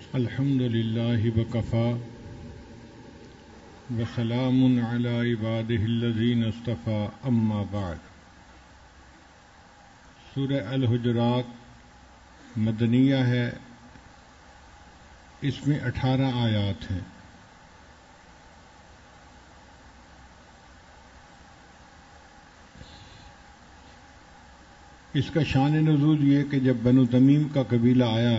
الحمد للہ وکفی وسلام علی عبادہ الذین اصطفی اما بعد۔ سورہ الحجرات مدنیہ ہے، اس میں 18 آیات ہیں۔ اس کا شان نزول یہ کہ جب بنو تمیم کا قبیلہ آیا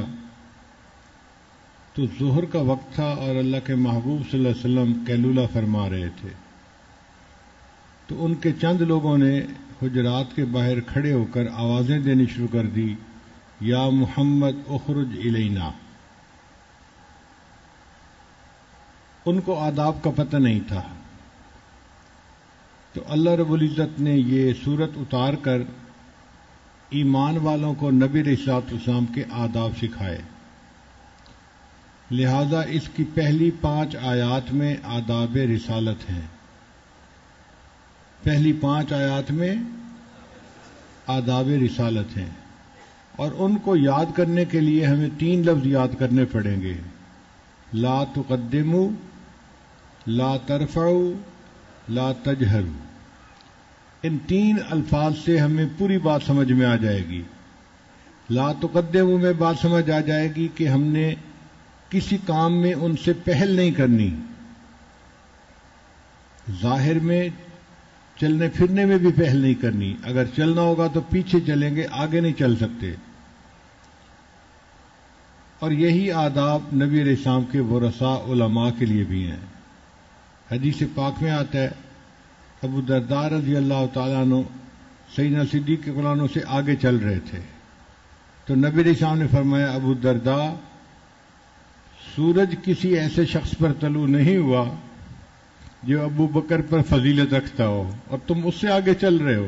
تو ظہر کا وقت تھا اور اللہ کے محبوب صلی اللہ علیہ وسلم قیلولہ فرما رہے تھے، تو ان کے چند لوگوں نے حجرات کے باہر کھڑے ہو کر آوازیں دینی شروع کر دی، یا محمد اخرج الینا۔ ان کو آداب کا پتہ نہیں تھا، تو اللہ رب العزت نے یہ سورت اتار کر ایمان والوں کو نبی علیہ الصلوۃ والسلام کے آداب سکھائے، لہذا اس کی پہلی 5 آیات میں آداب رسالت ہیں۔ پہلی 5 آیات میں آداب رسالت ہیں، اور ان کو یاد کرنے کے لیے ہمیں 3 لفظ یاد کرنے پڑیں گے: لا تقدموا، لا ترفعوا، لا تجہروا۔ ان 3 الفاظ سے ہمیں پوری بات سمجھ میں آ جائے گی۔ لا تقدموا میں بات سمجھ آ جائے گی کہ ہم نے کسی کام میں ان سے پہل نہیں کرنی، ظاہر میں چلنے پھرنے میں بھی پہل نہیں کرنی، اگر چلنا ہوگا تو پیچھے چلیں گے، آگے نہیں چل سکتے۔ اور یہی آداب نبی علیہ السلام کے ورثاء علماء کے لیے بھی ہیں۔ حدیث پاک میں آتا ہے، ابو درداء رضی اللہ تعالیٰ عنہ سیدنا صدیق کے غلاموں سے آگے چل رہے تھے، تو نبی علیہ السلام نے فرمایا، ابو درداء، سورج کسی ایسے شخص پر طلوع نہیں ہوا جو ابو بکر پر فضیلت رکھتا ہو، اور تم اس سے آگے چل رہے ہو۔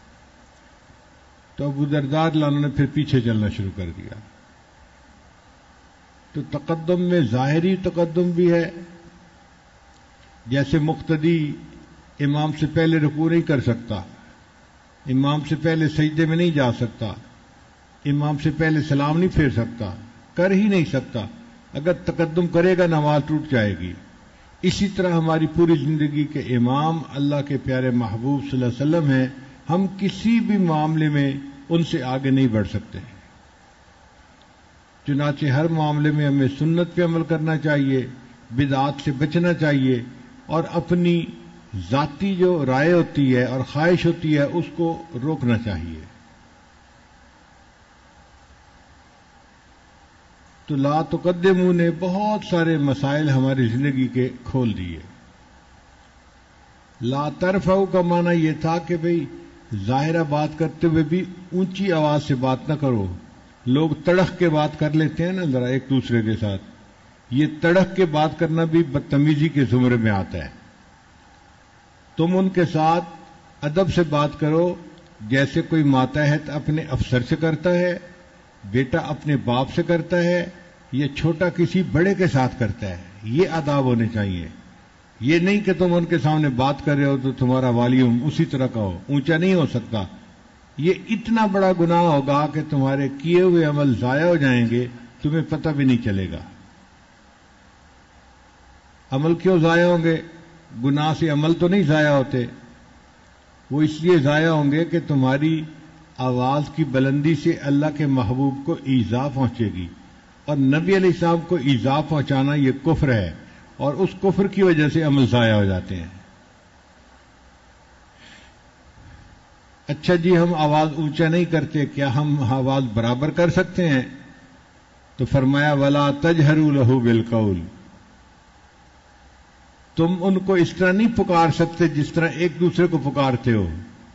تو ابو درداء رضی اللہ عنہ نے پھر پیچھے چلنا شروع کر دیا۔ تو تقدم میں ظاہری تقدم بھی ہے، جیسے مقتدی امام سے پہلے رکوع نہیں کر سکتا، امام سے پہلے سجدے میں نہیں جا سکتا، امام سے پہلے سلام نہیں پھیر سکتا، کر ہی نہیں سکتا۔ اگر تقدم کرے گا نماز ٹوٹ جائے گی۔ اسی طرح ہماری پوری زندگی کے امام اللہ کے پیارے محبوب صلی اللہ علیہ وسلم ہیں، ہم کسی بھی معاملے میں ان سے آگے نہیں بڑھ سکتے۔ چنانچہ ہر معاملے میں ہمیں سنت پہ عمل کرنا چاہیے، بدعات سے بچنا چاہیے، اور اپنی ذاتی جو رائے ہوتی ہے اور خواہش ہوتی ہے اس کو روکنا چاہیے۔ تو لا تقدموا نے بہت سارے مسائل ہماری زندگی کے کھول دیے۔ لا ترفعوا کا معنی یہ تھا کہ بھئی ظاہرہ بات کرتے ہوئے بھی اونچی آواز سے بات نہ کرو۔ لوگ تڑخ کے بات کر لیتے ہیں نا ذرا ایک دوسرے کے ساتھ، یہ تڑخ کے بات کرنا بھی بدتمیزی کے زمرے میں آتا ہے۔ تم ان کے ساتھ ادب سے بات کرو، جیسے کوئی ماتحت اپنے افسر سے کرتا ہے، بیٹا اپنے باپ سے کرتا ہے، یا چھوٹا کسی بڑے کے ساتھ کرتا ہے۔ یہ آداب ہونے چاہیے۔ یہ نہیں کہ تم ان کے سامنے بات کر رہے ہو تو تمہارا والیوم اسی طرح کا ہو، اونچا نہیں ہو سکتا۔ یہ اتنا بڑا گناہ ہوگا کہ تمہارے کیے ہوئے عمل ضائع ہو جائیں گے، تمہیں پتہ بھی نہیں چلے گا۔ عمل کیوں ضائع ہوں گے؟ گناہ سے عمل تو نہیں ضائع ہوتے، وہ اس لیے ضائع ہوں گے کہ تمہاری آواز کی بلندی سے اللہ کے محبوب کو ایذا پہنچے گی، اور نبی علیہ السلام کو ایذا پہنچانا یہ کفر ہے، اور اس کفر کی وجہ سے عمل ضائع ہو جاتے ہیں۔ اچھا جی، ہم آواز اونچا نہیں کرتے، کیا ہم آواز برابر کر سکتے ہیں؟ تو فرمایا وَلَا تَجْهَرُوا لَهُ بِالْقَوْلِ، تم ان کو اس طرح نہیں پکار سکتے جس طرح ایک دوسرے کو پکارتے ہو۔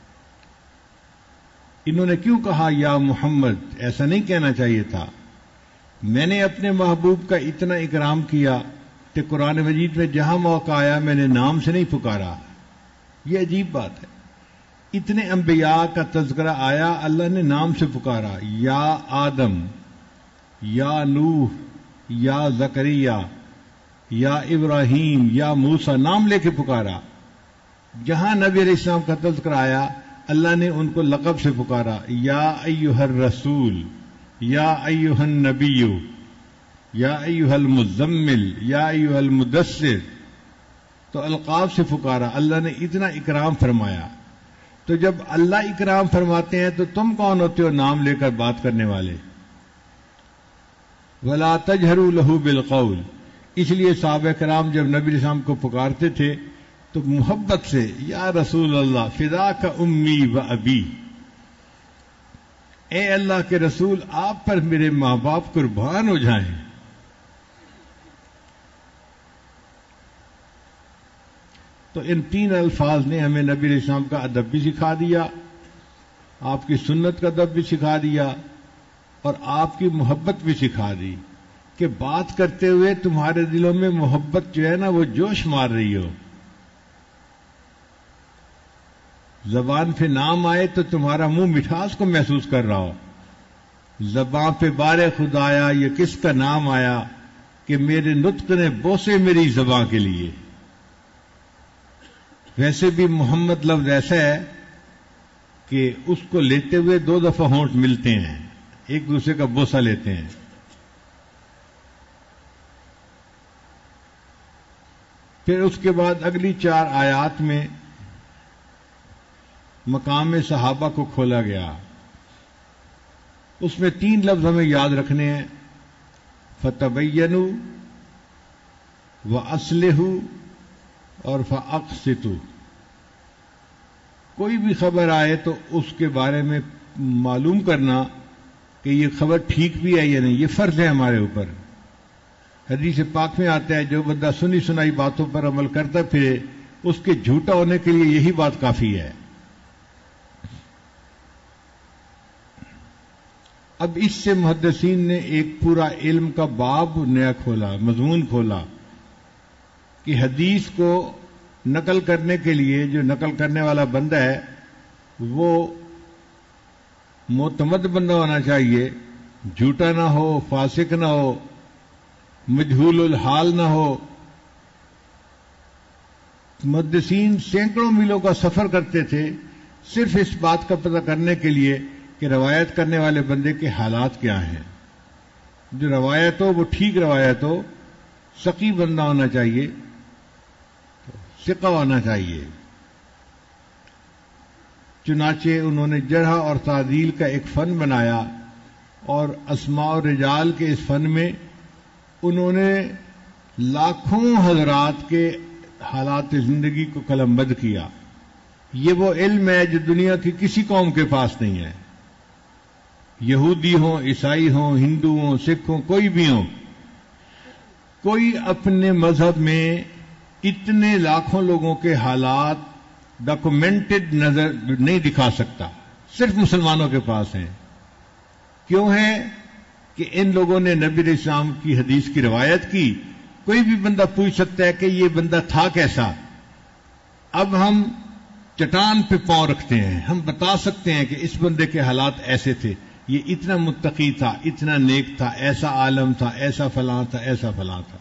انہوں نے کیوں کہا یا محمد؟ ایسا نہیں کہنا چاہیے تھا۔ میں نے اپنے محبوب کا اتنا اکرام کیا کہ قرآن مجید میں جہاں موقع آیا میں نے نام سے نہیں پکارا۔ یہ عجیب بات ہے، اتنے انبیاء کا تذکرہ آیا، اللہ نے نام سے پکارا، یا آدم، یا نوح، یا زکریا، یا ابراہیم، یا موسیٰ، نام لے کے پکارا۔ جہاں نبی علیہ السلام کا تذکرہ آیا اللہ نے ان کو لقب سے پکارا، یا ایھا الرسول، یا ایھا النبی۔ یا ایھا المزمل، یا ایھا المدثر، تو القاب سے پکارا، اللہ نے اتنا اکرام فرمایا. تو جب اللہ اکرام فرماتے ہیں تو تم کون ہوتے ہو نام لے کر بات کرنے والے؟ وَلَا تَجْهَرُوا لَهُ بِالْقَوْلِ. اس لیے صحابہ کرام جب نبی علیہ السلام کو پکارتے تھے تو محبت سے یا رسول اللہ فداک امی و ابی، اے اللہ کے رسول آپ پر میرے ماں باپ قربان ہو جائیں. تو ان تین الفاظ نے ہمیں نبی علیہ السلام کا ادب بھی سکھا دیا، آپ کی سنت کا ادب بھی سکھا دیا، اور آپ کی محبت بھی سکھا دی کہ بات کرتے ہوئے تمہارے دلوں میں محبت جو ہے نا وہ جوش مار رہی ہو. زبان پہ نام آئے تو تمہارا منہ مٹھاس کو محسوس کر رہا ہو. زبان پہ بار خدایا یہ کس کا نام آیا کہ میرے نطق نے بوسے میری زبان کے لیے. ویسے بھی محمد لفظ ایسا ہے کہ اس کو لیتے ہوئے دو دفعہ ہونٹ ملتے ہیں، ایک دوسرے کا بوسہ لیتے ہیں. پھر اس کے بعد اگلی 4 آیات میں مقام صحابہ کو کھولا گیا. اس میں 3 لفظ ہمیں یاد رکھنے ہیں، فتبینوا واصلحوا اور فاقسطوا. کوئی بھی خبر آئے تو اس کے بارے میں معلوم کرنا کہ یہ خبر ٹھیک بھی ہے یا نہیں، یہ فرض ہے ہمارے اوپر. حدیث پاک میں آتا ہے جو بندہ سنی سنائی باتوں پر عمل کرتا پھرے اس کے جھوٹا ہونے کے لیے یہی بات کافی ہے. اب اس سے محدثین نے ایک پورا علم کا باب نیا کھولا، مضمون کھولا کہ حدیث کو نقل کرنے کے لیے جو نقل کرنے والا بندہ ہے وہ معتمد بندہ ہونا چاہیے، جھوٹا نہ ہو، فاسق نہ ہو، مجہول الحال نہ ہو. محدثین سینکڑوں میلوں کا سفر کرتے تھے صرف اس بات کا پتہ کرنے کے لیے کہ روایت کرنے والے بندے کے حالات کیا ہیں. جو روایت ہو وہ ٹھیک روایت ہو، سقی بندہ ہونا چاہیے، ثقہ ہونا چاہیے. چنانچہ انہوں نے جرح اور تعدیل کا ایک فن بنایا اور اسماء و رجال کے اس فن میں انہوں نے لاکھوں حضرات کے حالات زندگی کو قلم بند کیا. یہ وہ علم ہے جو دنیا کی کسی قوم کے پاس نہیں ہے. یہودی ہوں، عیسائی ہوں، ہندو ہوں، سکھ ہوں، کوئی بھی ہوں، کوئی اپنے مذہب میں اتنے لاکھوں لوگوں کے حالات ڈاکومنٹڈ نظر نہیں دکھا سکتا. صرف مسلمانوں کے پاس ہیں. کیوں ہے کہ ان لوگوں نے نبی علیہ السلام کی حدیث کی روایت کی. کوئی بھی بندہ پوچھ سکتا ہے کہ یہ بندہ تھا کیسا. اب ہم چٹان پہ پاؤں رکھتے ہیں، ہم بتا سکتے ہیں کہ اس بندے کے حالات ایسے تھے، یہ اتنا متقی تھا، اتنا نیک تھا، ایسا عالم تھا، ایسا فلاں تھا، ایسا فلاں تھا.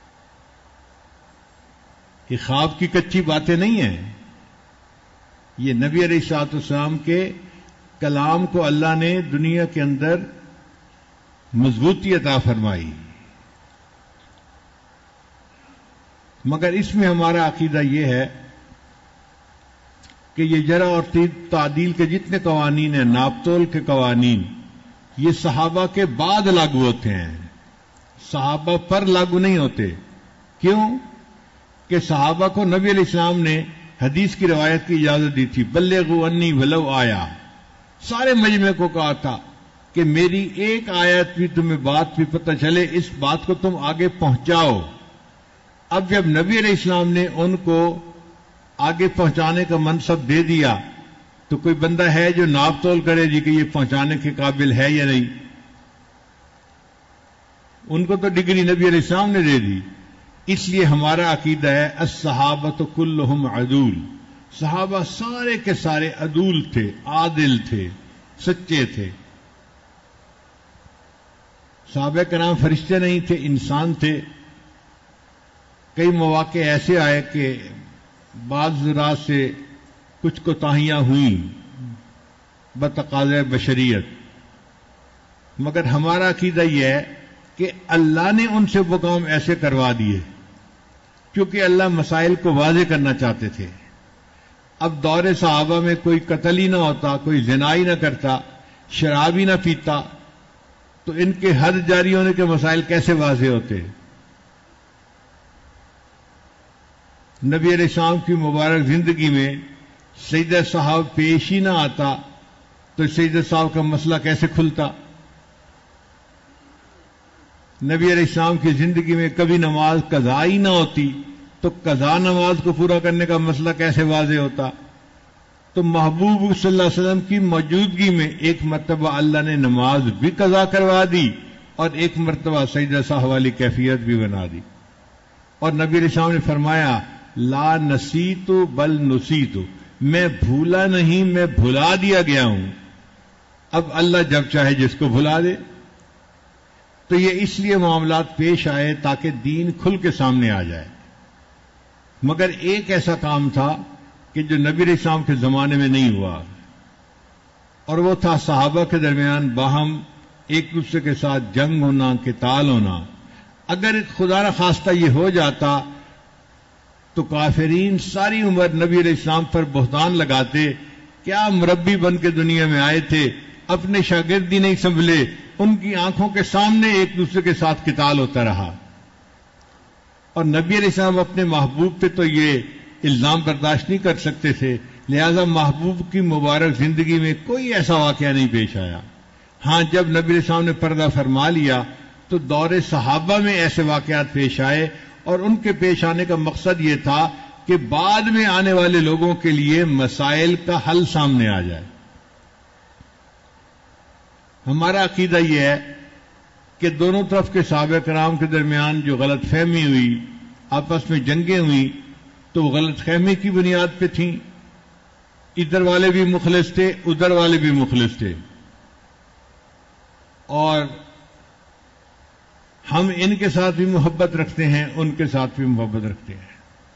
یہ خواب کی کچی باتیں نہیں ہیں. یہ نبی علیہ الصلوۃ والسلام کے کلام کو اللہ نے دنیا کے اندر مضبوطی عطا فرمائی. مگر اس میں ہمارا عقیدہ یہ ہے کہ یہ جرح اور تعدیل کے جتنے قوانین ہیں، ناپ تول کے قوانین، یہ صحابہ کے بعد لاگو ہوتے ہیں، صحابہ پر لاگو نہیں ہوتے. کیوں کہ صحابہ کو نبی علیہ السلام نے حدیث کی روایت کی اجازت دی تھی. بلغوا انی ولو آیا. سارے مجمع کو کہا تھا کہ میری ایک آیت بھی تمہیں بات بھی پتہ چلے، اس بات کو تم آگے پہنچاؤ. اب جب نبی علیہ السلام نے ان کو آگے پہنچانے کا منصب دے دیا تو کوئی بندہ ہے جو ناپ تول کرے جی کہ یہ پہنچانے کے قابل ہے یا نہیں. ان کو تو ڈگری نبی علیہ السلام نے دے دی. اس لیے ہمارا عقیدہ ہے الصحابۃ کلہم عدول. صحابہ سارے کے سارے عدول تھے، عادل تھے، سچے تھے. صحابہ کرام فرشتے نہیں تھے، انسان تھے. کئی مواقع ایسے آئے کہ بعض ذرات سے کچھ کوتاہیاں ہوئیں بتقاضۂ بشریت. مگر ہمارا عقیدہ یہ ہے کہ اللہ نے ان سے وہ کام ایسے کروا دیے کیونکہ اللہ مسائل کو واضح کرنا چاہتے تھے. اب دور صحابہ میں کوئی قتل ہی نہ ہوتا، کوئی زنا ہی نہ کرتا، شراب ہی نہ پیتا، تو ان کے حد جاری ہونے کے مسائل کیسے واضح ہوتے؟ نبی علیہ السلام کی مبارک زندگی میں سیدہ صاحب پیش ہی نہ آتا تو سیدہ صاحب کا مسئلہ کیسے کھلتا؟ نبی علیہ السلام کی زندگی میں کبھی نماز قضا ہی نہ ہوتی تو قضا نماز کو پورا کرنے کا مسئلہ کیسے واضح ہوتا؟ تو محبوب صلی اللہ علیہ وسلم کی موجودگی میں ایک مرتبہ اللہ نے نماز بھی قضا کروا دی اور ایک مرتبہ سجدہ سہو والی کیفیت بھی بنا دی. اور نبی علیہ السلام نے فرمایا لا نسیت بل نسیت، میں بھولا نہیں، میں بھلا دیا گیا ہوں. اب اللہ جب چاہے جس کو بھلا دے. تو یہ اس لیے معاملات پیش آئے تاکہ دین کھل کے سامنے آ جائے. مگر ایک ایسا کام تھا کہ جو نبی علیہ السلام کے زمانے میں نہیں ہوا، اور وہ تھا صحابہ کے درمیان باہم ایک دوسرے کے ساتھ جنگ ہونا، قتال ہونا. اگر خدا نہ خواستہ یہ ہو جاتا تو کافرین ساری عمر نبی علیہ السلام پر بہتان لگاتے، کیا مربی بن کے دنیا میں آئے تھے، اپنے شاگرد ہی نہیں سنبھلے، ان کی آنکھوں کے سامنے ایک دوسرے کے ساتھ قتال ہوتا رہا. اور نبی علیہ السلام اپنے محبوب پہ تو یہ الزام برداشت نہیں کر سکتے تھے، لہذا محبوب کی مبارک زندگی میں کوئی ایسا واقعہ نہیں پیش آیا. ہاں جب نبی علیہ السلام نے پردہ فرما لیا تو دور صحابہ میں ایسے واقعات پیش آئے، اور ان کے پیش آنے کا مقصد یہ تھا کہ بعد میں آنے والے لوگوں کے لیے مسائل کا حل سامنے آ جائے. ہمارا عقیدہ یہ ہے کہ دونوں طرف کے صحابہ کرام کے درمیان جو غلط فہمی ہوئی، آپس میں جنگیں ہوئی، تو غلط فہمی کی بنیاد پہ تھیں. ادھر والے بھی مخلص تھے، ادھر والے بھی مخلص تھے، اور ہم ان کے ساتھ بھی محبت رکھتے ہیں، ان کے ساتھ بھی محبت رکھتے ہیں.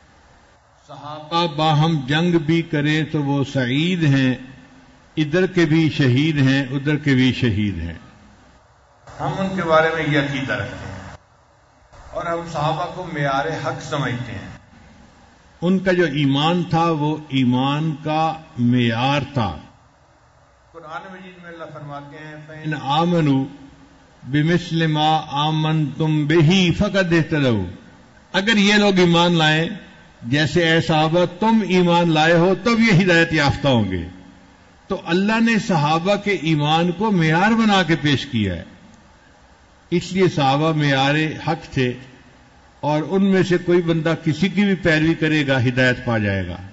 صحابہ باہم جنگ بھی کریں تو وہ سعید ہیں، ادھر کے بھی شہید ہیں، ادھر کے بھی شہید ہیں. ہم ان کے بارے میں یہ عقیدہ رکھتے ہیں، اور ہم صحابہ کو معیار حق سمجھتے ہیں. ان کا جو ایمان تھا وہ ایمان کا معیار تھا. قرآن مجید میں اللہ فرماتے ہیں فَإِنْ آمَنُوا بِمِثْلِ مَا آمَنْتُمْ بِهِ فَقَدْ اهْتَدَوْا. اگر یہ لوگ ایمان لائیں جیسے اے صحابہ تم ایمان لائے ہو تب یہ ہدایت یافتہ ہوں گے. تو اللہ نے صحابہ کے ایمان کو معیار بنا کے پیش کیا ہے، اس لیے صحابہ معیار حق تھے، اور ان میں سے کوئی بندہ کسی کی بھی پیروی کرے گا ہدایت پا جائے گا.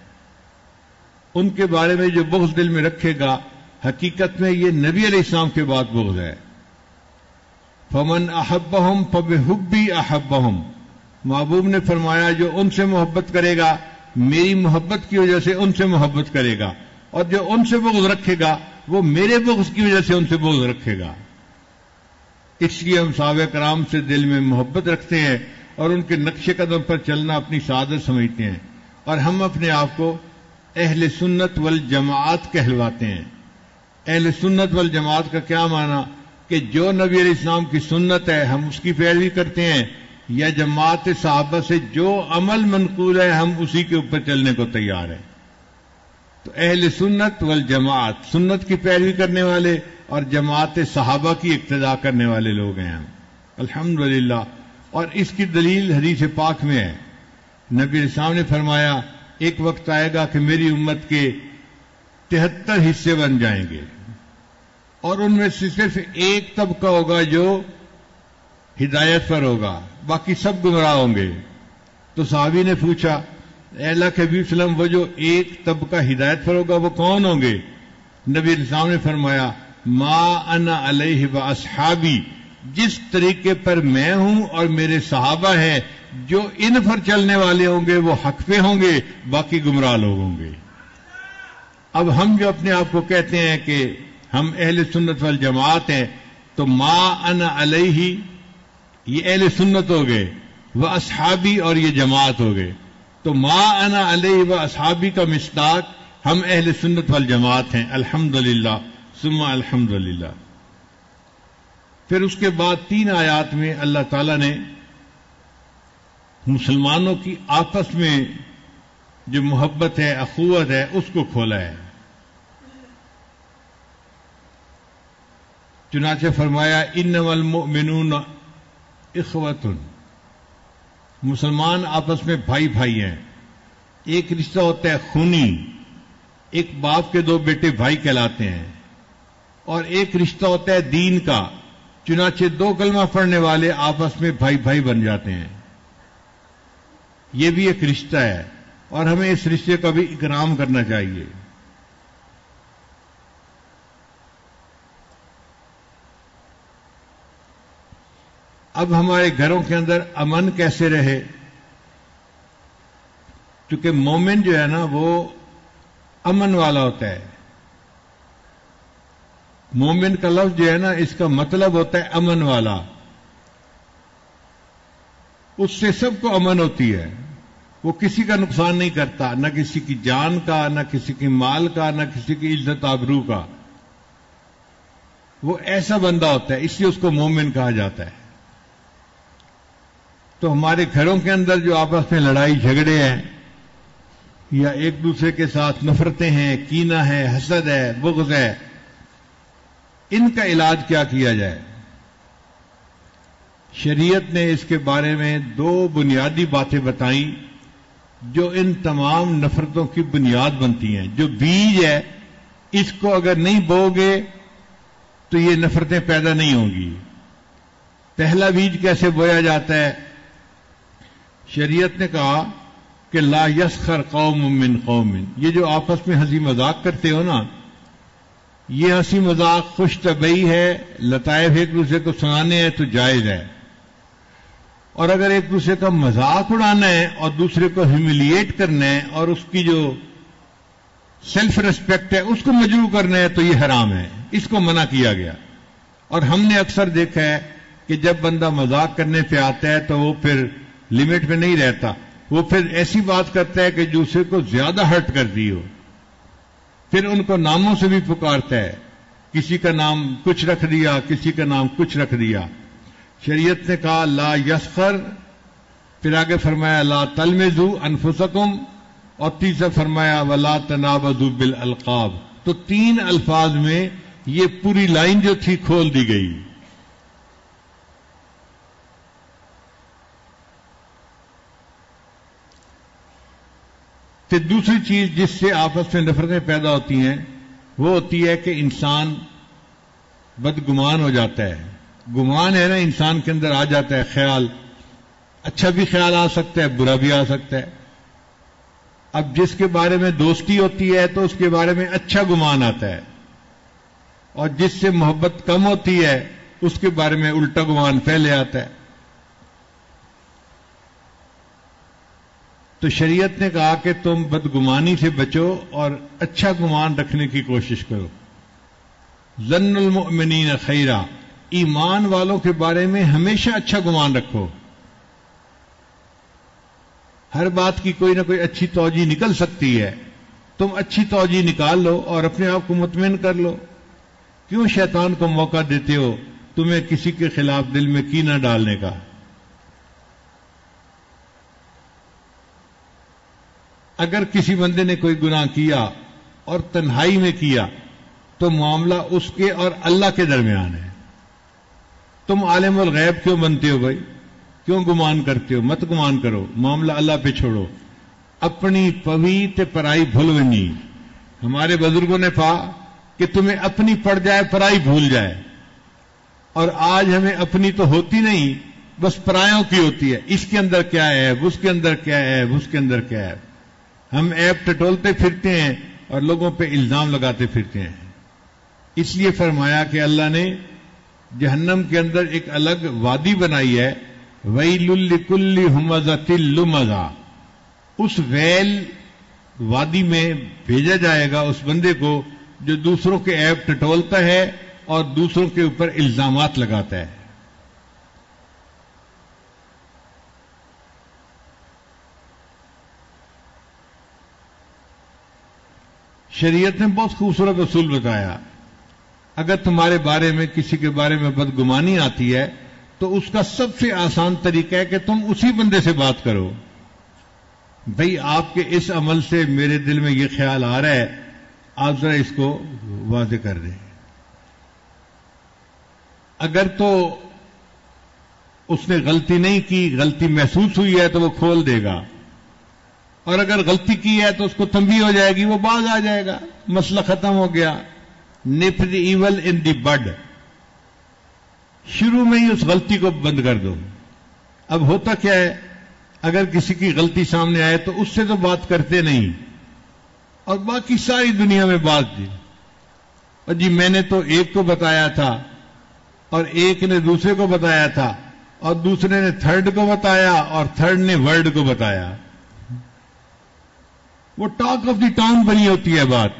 ان کے بارے میں جو بغض دل میں رکھے گا حقیقت میں یہ نبی علیہ السلام کے بعد بغض ہے. فمن احبہم فبحبی احبہم. محبوب نے فرمایا جو ان سے محبت کرے گا میری محبت کی وجہ سے ان سے محبت کرے گا، اور جو ان سے بغض رکھے گا وہ میرے بغض کی وجہ سے ان سے بغض رکھے گا. اس لیے ہم صحابہ کرام سے دل میں محبت رکھتے ہیں اور ان کے نقش قدم پر چلنا اپنی سعادت سمجھتے ہیں، اور ہم اپنے آپ کو اہل سنت والجماعت کہلواتے ہیں. اہل سنت والجماعت کا کیا معنی؟ کہ جو نبی علیہ السلام کی سنت ہے ہم اس کی پیروی کرتے ہیں، یا جماعت صحابہ سے جو عمل منقول ہے ہم اسی کے اوپر چلنے کو تیار ہیں. تو اہل سنت والجماعت سنت کی پیروی کرنے والے اور جماعت صحابہ کی اقتداء کرنے والے لوگ ہیں ہم الحمدللہ. اور اس کی دلیل حدیث پاک میں ہے. نبی علیہ السلام نے فرمایا ایک وقت آئے گا کہ میری امت کے 73 حصے بن جائیں گے، اور ان میں سے صرف ایک طبقہ ہوگا جو ہدایت پر ہوگا، باقی سب گمراہ ہوں گے. تو صحابی نے پوچھا اے اللہ کے حبیب صلی اللہ علیہ وسلم وہ جو ایک طبقہ ہدایت پر ہوگا وہ کون ہوں گے؟ نبی علیہ السلام نے فرمایا ما انا علیہ واصحابی، جس طریقے پر میں ہوں اور میرے صحابہ ہیں، جو ان پر چلنے والے ہوں گے وہ حق پہ ہوں گے، باقی گمراہ لوگ ہوں گے. اب ہم جو اپنے آپ کو کہتے ہیں کہ ہم اہل سنت والجماعت ہیں، تو ما انا علیہ یہ اہل سنت ہو گئے، وہ اصحابی اور یہ جماعت ہو گئے. تو ما انا علیہ و اصحابی کا مصداق ہم اہل سنت والجماعت ہیں الحمدللہ ثم الحمدللہ. پھر اس کے بعد 3 آیات میں اللہ تعالیٰ نے مسلمانوں کی آپس میں جو محبت ہے، اخوت ہے، اس کو کھولا ہے۔ چنانچہ فرمایا انما المؤمنون اخوۃ، مسلمان آپس میں بھائی بھائی ہیں۔ ایک رشتہ ہوتا ہے خونی، ایک باپ کے 2 بیٹے بھائی کہلاتے ہیں، اور ایک رشتہ ہوتا ہے دین کا، چنانچہ 2 کلمہ پڑھنے والے آپس میں بھائی بھائی بن جاتے ہیں۔ یہ بھی ایک رشتہ ہے اور ہمیں اس رشتے کا بھی اکرام کرنا چاہیے۔ اب ہمارے گھروں کے اندر امن کیسے رہے؟ کیونکہ مومن جو ہے نا وہ امن والا ہوتا ہے۔ مومن کا لفظ جو ہے نا اس کا مطلب ہوتا ہے امن والا، اس سے سب کو امن ہوتی ہے، وہ کسی کا نقصان نہیں کرتا، نہ کسی کی جان کا، نہ کسی کے مال کا، نہ کسی کی عزت آبرو کا۔ وہ ایسا بندہ ہوتا ہے، اس لیے اس کو مومن کہا جاتا ہے۔ تو ہمارے گھروں کے اندر جو آپس میں لڑائی جھگڑے ہیں یا ایک دوسرے کے ساتھ نفرتیں ہیں، کینہ ہے، حسد ہے، بغض ہے، ان کا علاج کیا کیا جائے؟ شریعت نے اس کے بارے میں 2 بنیادی باتیں بتائیں جو ان تمام نفرتوں کی بنیاد بنتی ہیں۔ جو بیج ہے اس کو اگر نہیں بو گے تو یہ نفرتیں پیدا نہیں ہوں گی۔ پہلا بیج کیسے بویا جاتا ہے؟ شریعت نے کہا کہ لا یسخر قوم من قوم، یہ جو آپس میں ہنسی مذاق کرتے ہو نا، یہ ہنسی مذاق خوش طبعی ہے، لطائف ایک دوسرے کو سنانے ہیں تو جائز ہے، اور اگر ایک دوسرے کا مذاق اڑانا ہے اور دوسرے کو ہیوملیٹ کرنا ہے اور اس کی جو سیلف ریسپیکٹ ہے اس کو مجروح کرنا ہے تو یہ حرام ہے، اس کو منع کیا گیا۔ اور ہم نے اکثر دیکھا ہے کہ جب بندہ مذاق کرنے پہ آتا ہے تو وہ پھر لمٹ میں نہیں رہتا، وہ پھر ایسی بات کرتا ہے کہ دوسرے کو زیادہ ہرٹ کرتی ہو، پھر ان کو ناموں سے بھی پکارتا ہے، کسی کا نام کچھ رکھ دیا، کسی کا نام کچھ رکھ دیا۔ شریعت نے کہا لا یسخر، پھر آگے فرمایا لا تلمزوا انفسکم، اور تیسرا فرمایا ولا تنابزوا بالالقاب۔ تو 3 الفاظ میں یہ پوری لائن جو تھی کھول دی گئی۔ پھر دوسری چیز جس سے آپس میں نفرتیں پیدا ہوتی ہیں وہ ہوتی ہے کہ انسان بدگمان ہو جاتا ہے۔ گمان ہے نا انسان کے اندر آ جاتا ہے، خیال، اچھا بھی خیال آ سکتا ہے، برا بھی آ سکتا ہے۔ اب جس کے بارے میں دوستی ہوتی ہے تو اس کے بارے میں اچھا گمان آتا ہے، اور جس سے محبت کم ہوتی ہے اس کے بارے میں الٹا گمان پہلے آتا ہے۔ تو شریعت نے کہا کہ تم بدگمانی سے بچو اور اچھا گمان رکھنے کی کوشش کرو۔ ظن المؤمنین خیرا، ایمان والوں کے بارے میں ہمیشہ اچھا گمان رکھو۔ ہر بات کی کوئی نہ کوئی اچھی توجہ نکل سکتی ہے، تم اچھی توجہ نکال لو اور اپنے آپ کو مطمئن کر لو۔ کیوں شیطان کو موقع دیتے ہو تمہیں کسی کے خلاف دل میں کینہ ڈالنے کا؟ اگر کسی بندے نے کوئی گناہ کیا اور تنہائی میں کیا تو معاملہ اس کے اور اللہ کے درمیان ہے۔ تم عالم الغیب کیوں بنتے ہو بھائی؟ کیوں گمان کرتے ہو؟ مت گمان کرو، معاملہ اللہ پہ چھوڑو۔ اپنی پوی تے پرائی بھولونی، ہمارے بزرگوں نے کہا کہ تمہیں اپنی پڑ جائے پرائی بھول جائے، اور آج ہمیں اپنی تو ہوتی نہیں، بس پرایوں کی ہوتی ہے۔ اس کے اندر کیا ہے، اس کے اندر کیا ہے، اس کے اندر کیا ہے، ہم ایپ ٹٹولتے پھرتے ہیں اور لوگوں پہ الزام لگاتے پھرتے ہیں۔ اس لیے فرمایا کہ اللہ نے جہنم کے اندر ایک الگ وادی بنائی ہے، ویل لکل ہمزۃ لمزہ، اس ویل وادی میں بھیجا جائے گا اس بندے کو جو دوسروں کے ایپ ٹٹولتا ہے اور دوسروں کے اوپر الزامات لگاتا ہے۔ شریعت نے بہت خوبصورت اصول بتایا، اگر تمہارے بارے میں کسی کے بارے میں بدگمانی آتی ہے تو اس کا سب سے آسان طریقہ ہے کہ تم اسی بندے سے بات کرو. بھئی آپ کے اس عمل سے میرے دل میں یہ خیال آ رہا ہے، آپ ذرا اس کو واضح کر دیں. اگر تو اس نے غلطی نہیں کی، غلطی محسوس ہوئی ہے تو وہ کھول دے گا، اور اگر غلطی کی ہے تو اس کو تنبیہ ہو جائے گی، وہ باز آ جائے گا، مسئلہ ختم ہو گیا. نپ دی ایول ان دی بڈ، شروع میں ہی اس غلطی کو بند کر دو. اب ہوتا کیا ہے، اگر کسی کی غلطی سامنے آئے تو اس سے تو بات کرتے نہیں، اور باقی ساری دنیا میں بات دی. اور جی میں نے تو ایک کو بتایا تھا، اور ایک نے دوسرے کو بتایا تھا، اور دوسرے نے تھرڈ کو بتایا، اور تھرڈ نے ورلڈ کو بتایا. وہ ٹاک آف دی ٹاؤن بنی ہوتی ہے بات.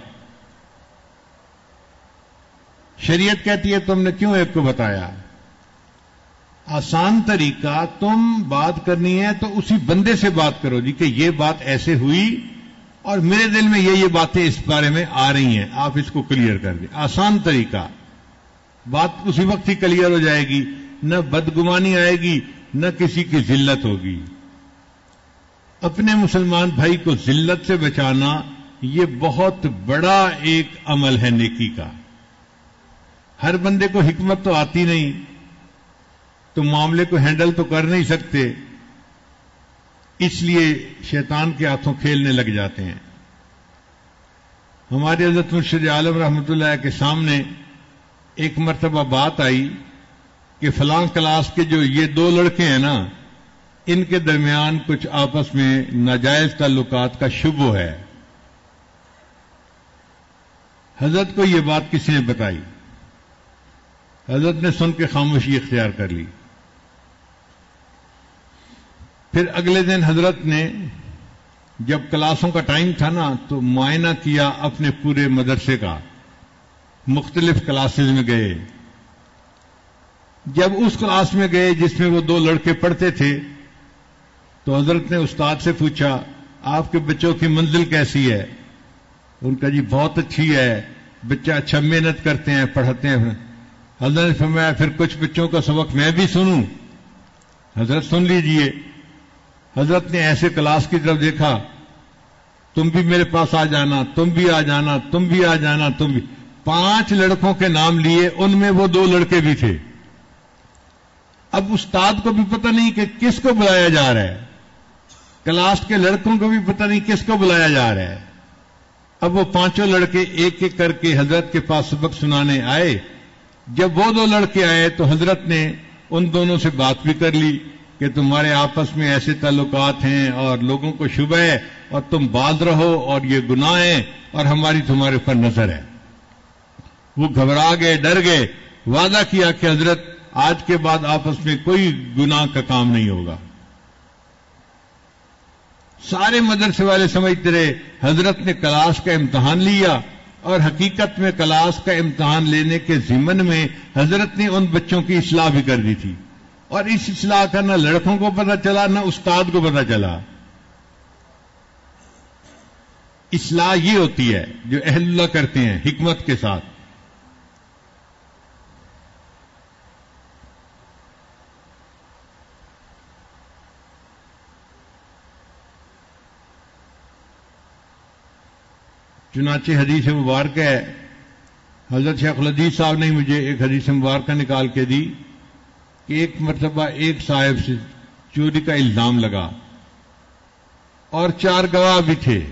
شریعت کہتی ہے تم نے کیوں ایک کو بتایا؟ آسان طریقہ، تم بات کرنی ہے تو اسی بندے سے بات کرو جی کہ یہ بات ایسے ہوئی اور میرے دل میں یہ باتیں اس بارے میں آ رہی ہیں، آپ اس کو کلیئر کر دیں. آسان طریقہ، بات اسی وقت ہی کلیئر ہو جائے گی، نہ بدگمانی آئے گی، نہ کسی کی ذلت ہوگی. اپنے مسلمان بھائی کو ذلت سے بچانا یہ بہت بڑا ایک عمل ہے نیکی کا. ہر بندے کو حکمت تو آتی نہیں، تو معاملے کو ہینڈل تو کر نہیں سکتے، اس لیے شیطان کے ہاتھوں کھیلنے لگ جاتے ہیں. ہمارے حضرت مرشد عالم رحمۃ اللہ کے سامنے ایک مرتبہ بات آئی کہ فلاں کلاس کے جو یہ دو لڑکے ہیں نا، ان کے درمیان کچھ آپس میں ناجائز تعلقات کا شبہ ہے. حضرت کو یہ بات کسی نے بتائی، حضرت نے سن کے خاموشی اختیار کر لی. پھر اگلے دن حضرت نے جب کلاسوں کا ٹائم تھا نا تو معائنہ کیا اپنے پورے مدرسے کا، مختلف کلاسز میں گئے. جب اس کلاس میں گئے جس میں وہ دو لڑکے پڑھتے تھے تو حضرت نے استاد سے پوچھا آپ کے بچوں کی منزل کیسی ہے؟ ان کا جی بہت اچھی ہے، بچہ اچھا محنت کرتے ہیں، پڑھتے ہیں. حضرت نے فرمایا پھر کچھ بچوں کا سبق میں بھی سنوں؟ حضرت سن لیجئے. حضرت نے ایسے کلاس کی طرف دیکھا، تم بھی میرے پاس آ جانا، تم بھی آ جانا، تم بھی آ جانا، تم بھی. 5 لڑکوں کے نام لیے، ان میں وہ 2 لڑکے بھی تھے. اب استاد کو بھی پتہ نہیں کہ کس کو بلایا جا رہا ہے، کلاس کے لڑکوں کو بھی پتہ نہیں کس کو بلایا جا رہا ہے. اب وہ 5 لڑکے ایک ایک کر کے حضرت کے پاس سبق سنانے آئے. جب وہ 2 لڑکے آئے تو حضرت نے ان دونوں سے بات بھی کر لی کہ تمہارے آپس میں ایسے تعلقات ہیں اور لوگوں کو شبہ ہے اور تم باز رہو اور یہ گناہ ہے اور ہماری تمہارے پر نظر ہے. وہ گھبرا گئے، ڈر گئے. وعدہ کیا کہ حضرت آج کے بعد آپس میں کوئی گناہ کا کام نہیں ہوگا. سارے مدرسے والے سمجھتے رہے حضرت نے کلاس کا امتحان لیا، اور حقیقت میں کلاس کا امتحان لینے کے ضمن میں حضرت نے ان بچوں کی اصلاح بھی کر دی تھی. اور اس اصلاح کا نہ لڑکوں کو پتہ چلا نہ استاد کو پتہ چلا. اصلاح یہ ہوتی ہے جو اہل اللہ کرتے ہیں حکمت کے ساتھ. چنانچہ حدیث مبارکہ ہے، حضرت شیخ الحدیث صاحب نے مجھے ایک حدیث مبارکہ نکال کے دی کہ ایک مرتبہ ایک صاحب سے چوری کا الزام لگا اور 4 گواہ بھی تھے.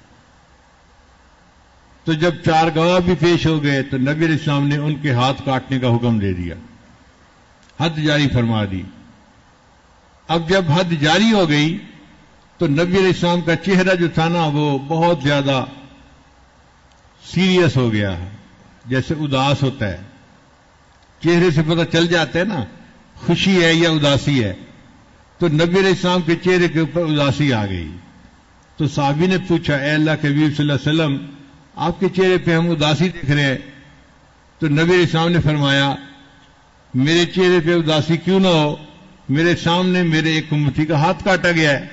تو جب 4 گواہ بھی پیش ہو گئے تو نبی علیہ السلام نے ان کے ہاتھ کاٹنے کا حکم دے دیا، حد جاری فرما دی. اب جب حد جاری ہو گئی تو نبی علیہ السلام کا چہرہ جو تھا نا وہ بہت زیادہ سیریس ہو گیا، جیسے اداس ہوتا ہے. چہرے سے پتہ چل جاتا ہے نا خوشی ہے یا اداسی ہے. تو نبی علیہ السلام کے چہرے کے اوپر اداسی آ گئی. تو صحابی نے پوچھا اے اللہ کے حبیب صلی اللہ علیہ وسلم آپ کے چہرے پہ ہم اداسی دیکھ رہے ہیں. تو نبی علیہ السلام نے فرمایا میرے چہرے پہ اداسی کیوں نہ ہو، میرے سامنے میرے ایک امتی کا ہاتھ کاٹا گیا ہے.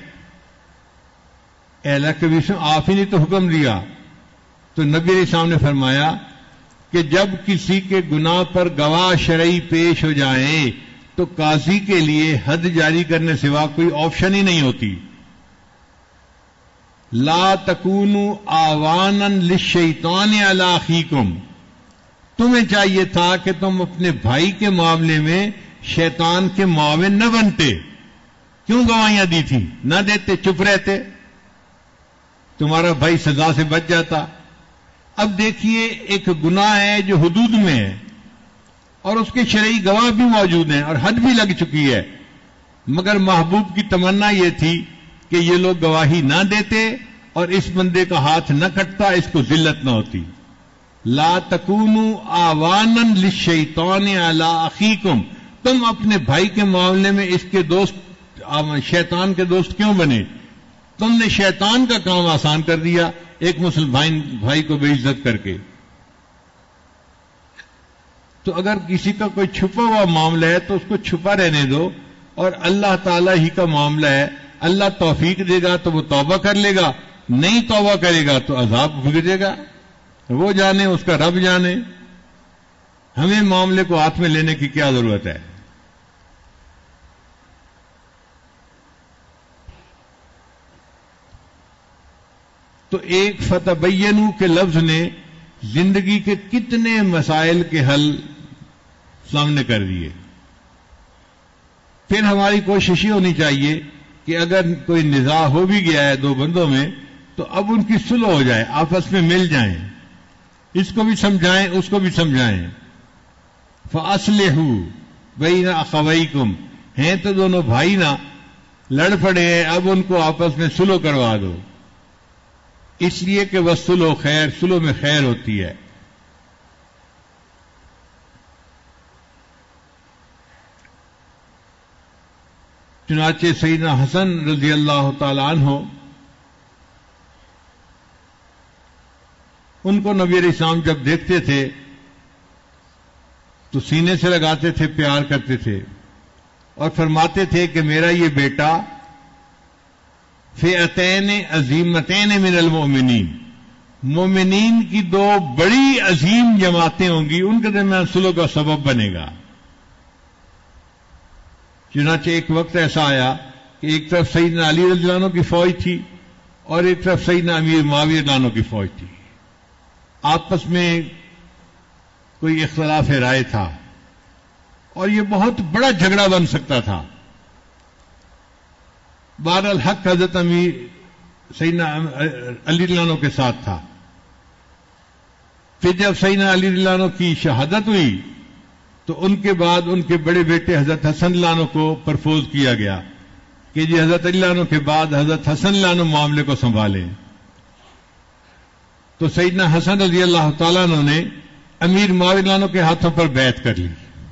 اے اللہ کے حبیب صلی اللہ علیہ وسلم آپ ہی نے تو حکم دیا. تو نبی علیہ السلام نے فرمایا کہ جب کسی کے گناہ پر گواہ شرعی پیش ہو جائیں تو قاضی کے لیے حد جاری کرنے سوا کوئی آپشن ہی نہیں ہوتی. لا تکونوا آوانا للشیطان علی اخیکم، تمہیں چاہیے تھا کہ تم اپنے بھائی کے معاملے میں شیطان کے معاون نہ بنتے. کیوں گواہیاں دی تھی؟ نہ دیتے، چپ رہتے، تمہارا بھائی سزا سے بچ جاتا. اب دیکھیے ایک گناہ ہے جو حدود میں ہے اور اس کے شرعی گواہ بھی موجود ہیں اور حد بھی لگ چکی ہے، مگر محبوب کی تمنا یہ تھی کہ یہ لوگ گواہی نہ دیتے اور اس بندے کا ہاتھ نہ کٹتا، اس کو ذلت نہ ہوتی. لا تکونوا آوانا للشیطان علی اخیکم، تم اپنے بھائی کے معاملے میں اس کے دوست، شیطان کے دوست کیوں بنے؟ تم نے شیطان کا کام آسان کر دیا ایک مسلمان بھائی کو بے عزت کر کے. تو اگر کسی کا کوئی چھپا ہوا معاملہ ہے تو اس کو چھپا رہنے دو، اور اللہ تعالی ہی کا معاملہ ہے. اللہ توفیق دے گا تو وہ توبہ کر لے گا، نہیں توبہ کرے گا تو عذاب بھگتے گا. وہ جانے، اس کا رب جانے. ہمیں معاملے کو ہاتھ میں لینے کی کیا ضرورت ہے؟ تو ایک فتبینوا کے لفظ نے زندگی کے کتنے مسائل کے حل سامنے کر دیے. پھر ہماری کوشش یہ ہونی چاہیے کہ اگر کوئی نزاع ہو بھی گیا ہے دو بندوں میں تو اب ان کی صلح ہو جائے، آپس میں مل جائیں، اس کو بھی سمجھائیں اس کو بھی سمجھائیں. فَأَصْلِحُوا بَيْنَ أَخَوَيْكُمْ، ہیں تو دونوں بھائی نا، لڑ پڑے ہیں، اب ان کو آپس میں صلح کروا دو، اس لیے کہ وَالصُّلْحُ خیر، صلح میں خیر ہوتی ہے. چنانچہ سیدنا حسن رضی اللہ تعالی عنہ، ان کو نبی علیہ السلام جب دیکھتے تھے تو سینے سے لگاتے تھے، پیار کرتے تھے اور فرماتے تھے کہ میرا یہ بیٹا فئتین عظیمتین من المؤمنین، مومنین کی دو بڑی عظیم جماعتیں ہوں گی، ان کے درمیان صلح کا سبب بنے گا. چنانچہ ایک وقت ایسا آیا کہ ایک طرف سیدنا علی رضی اللہ عنہ کی فوج تھی اور ایک طرف سیدنا امیر معاویہ رضی اللہ عنہ کی فوج تھی. آپس میں کوئی اختلاف رائے تھا اور یہ بہت بڑا جھگڑا بن سکتا تھا. بہرحال حق حضرت امیر سیدنا علی رضی اللہ عنہ کے ساتھ تھا. پھر جب سیدنا علی رضی اللہ عنہ کی شہادت ہوئی تو ان کے بعد ان کے بڑے بیٹے حضرت حسن رضی اللہ عنہ کو پرپوز کیا گیا کہ جی حضرت علی رضی اللہ عنہ کے بعد حضرت حسن رضی اللہ عنہ معاملے کو سنبھالیں. تو سیدنا حسن رضی اللہ تعالیٰ عنہ نے امیر معاویہ رضی اللہ عنہ کے ہاتھوں پر بیعت کر لی.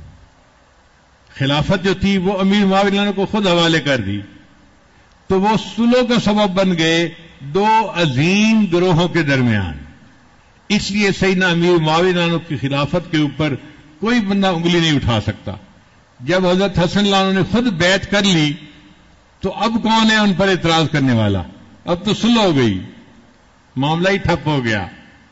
خلافت جو تھی وہ امیر معاویہ رضی اللہ عنہ کو خود حوالے کر دی. تو وہ صلح کا سبب بن گئے دو عظیم گروہوں کے درمیان. اس لیے سیدنا امیر معاویہ رضی اللہ عنہ کی خلافت کے اوپر کوئی بندہ انگلی نہیں اٹھا سکتا. جب حضرت حسن رضی اللہ عنہ نے خود بیعت کر لی تو اب کون ہے ان پر اعتراض کرنے والا؟ اب تو صلح ہو گئی، معاملہ ہی ٹھپ ہو گیا.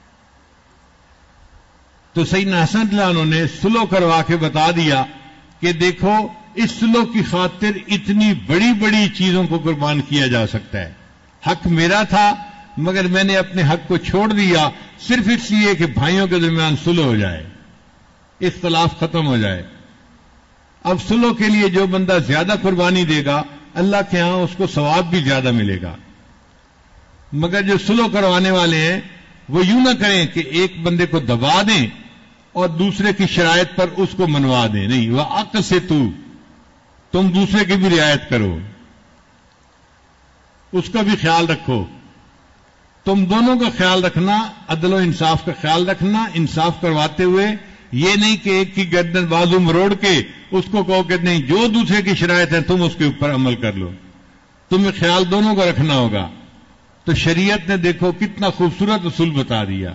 تو سیدنا حسن رضی اللہ عنہ نے صلح کروا کے بتا دیا کہ دیکھو اس صلح کی خاطر اتنی بڑی بڑی چیزوں کو قربان کیا جا سکتا ہے. حق میرا تھا مگر میں نے اپنے حق کو چھوڑ دیا صرف اس لیے کہ بھائیوں کے درمیان صلح ہو جائے، اختلاف ختم ہو جائے. اب صلح کے لیے جو بندہ زیادہ قربانی دے گا اللہ کے ہاں اس کو ثواب بھی زیادہ ملے گا. مگر جو صلح کروانے والے ہیں وہ یوں نہ کریں کہ ایک بندے کو دبا دیں اور دوسرے کی شرائط پر اس کو منوا دیں. نہیں، وہ عقل سے تم دوسرے کی بھی رعایت کرو، اس کا بھی خیال رکھو. تم دونوں کا خیال رکھنا، عدل و انصاف کا خیال رکھنا، انصاف کرواتے ہوئے یہ نہیں کہ ایک کی گردن بازو مروڑ کے اس کو کہو کہ نہیں جو دوسرے کی شرائط ہے تم اس کے اوپر عمل کر لو. تمہیں خیال دونوں کا رکھنا ہوگا. تو شریعت نے دیکھو کتنا خوبصورت اصول بتا دیا.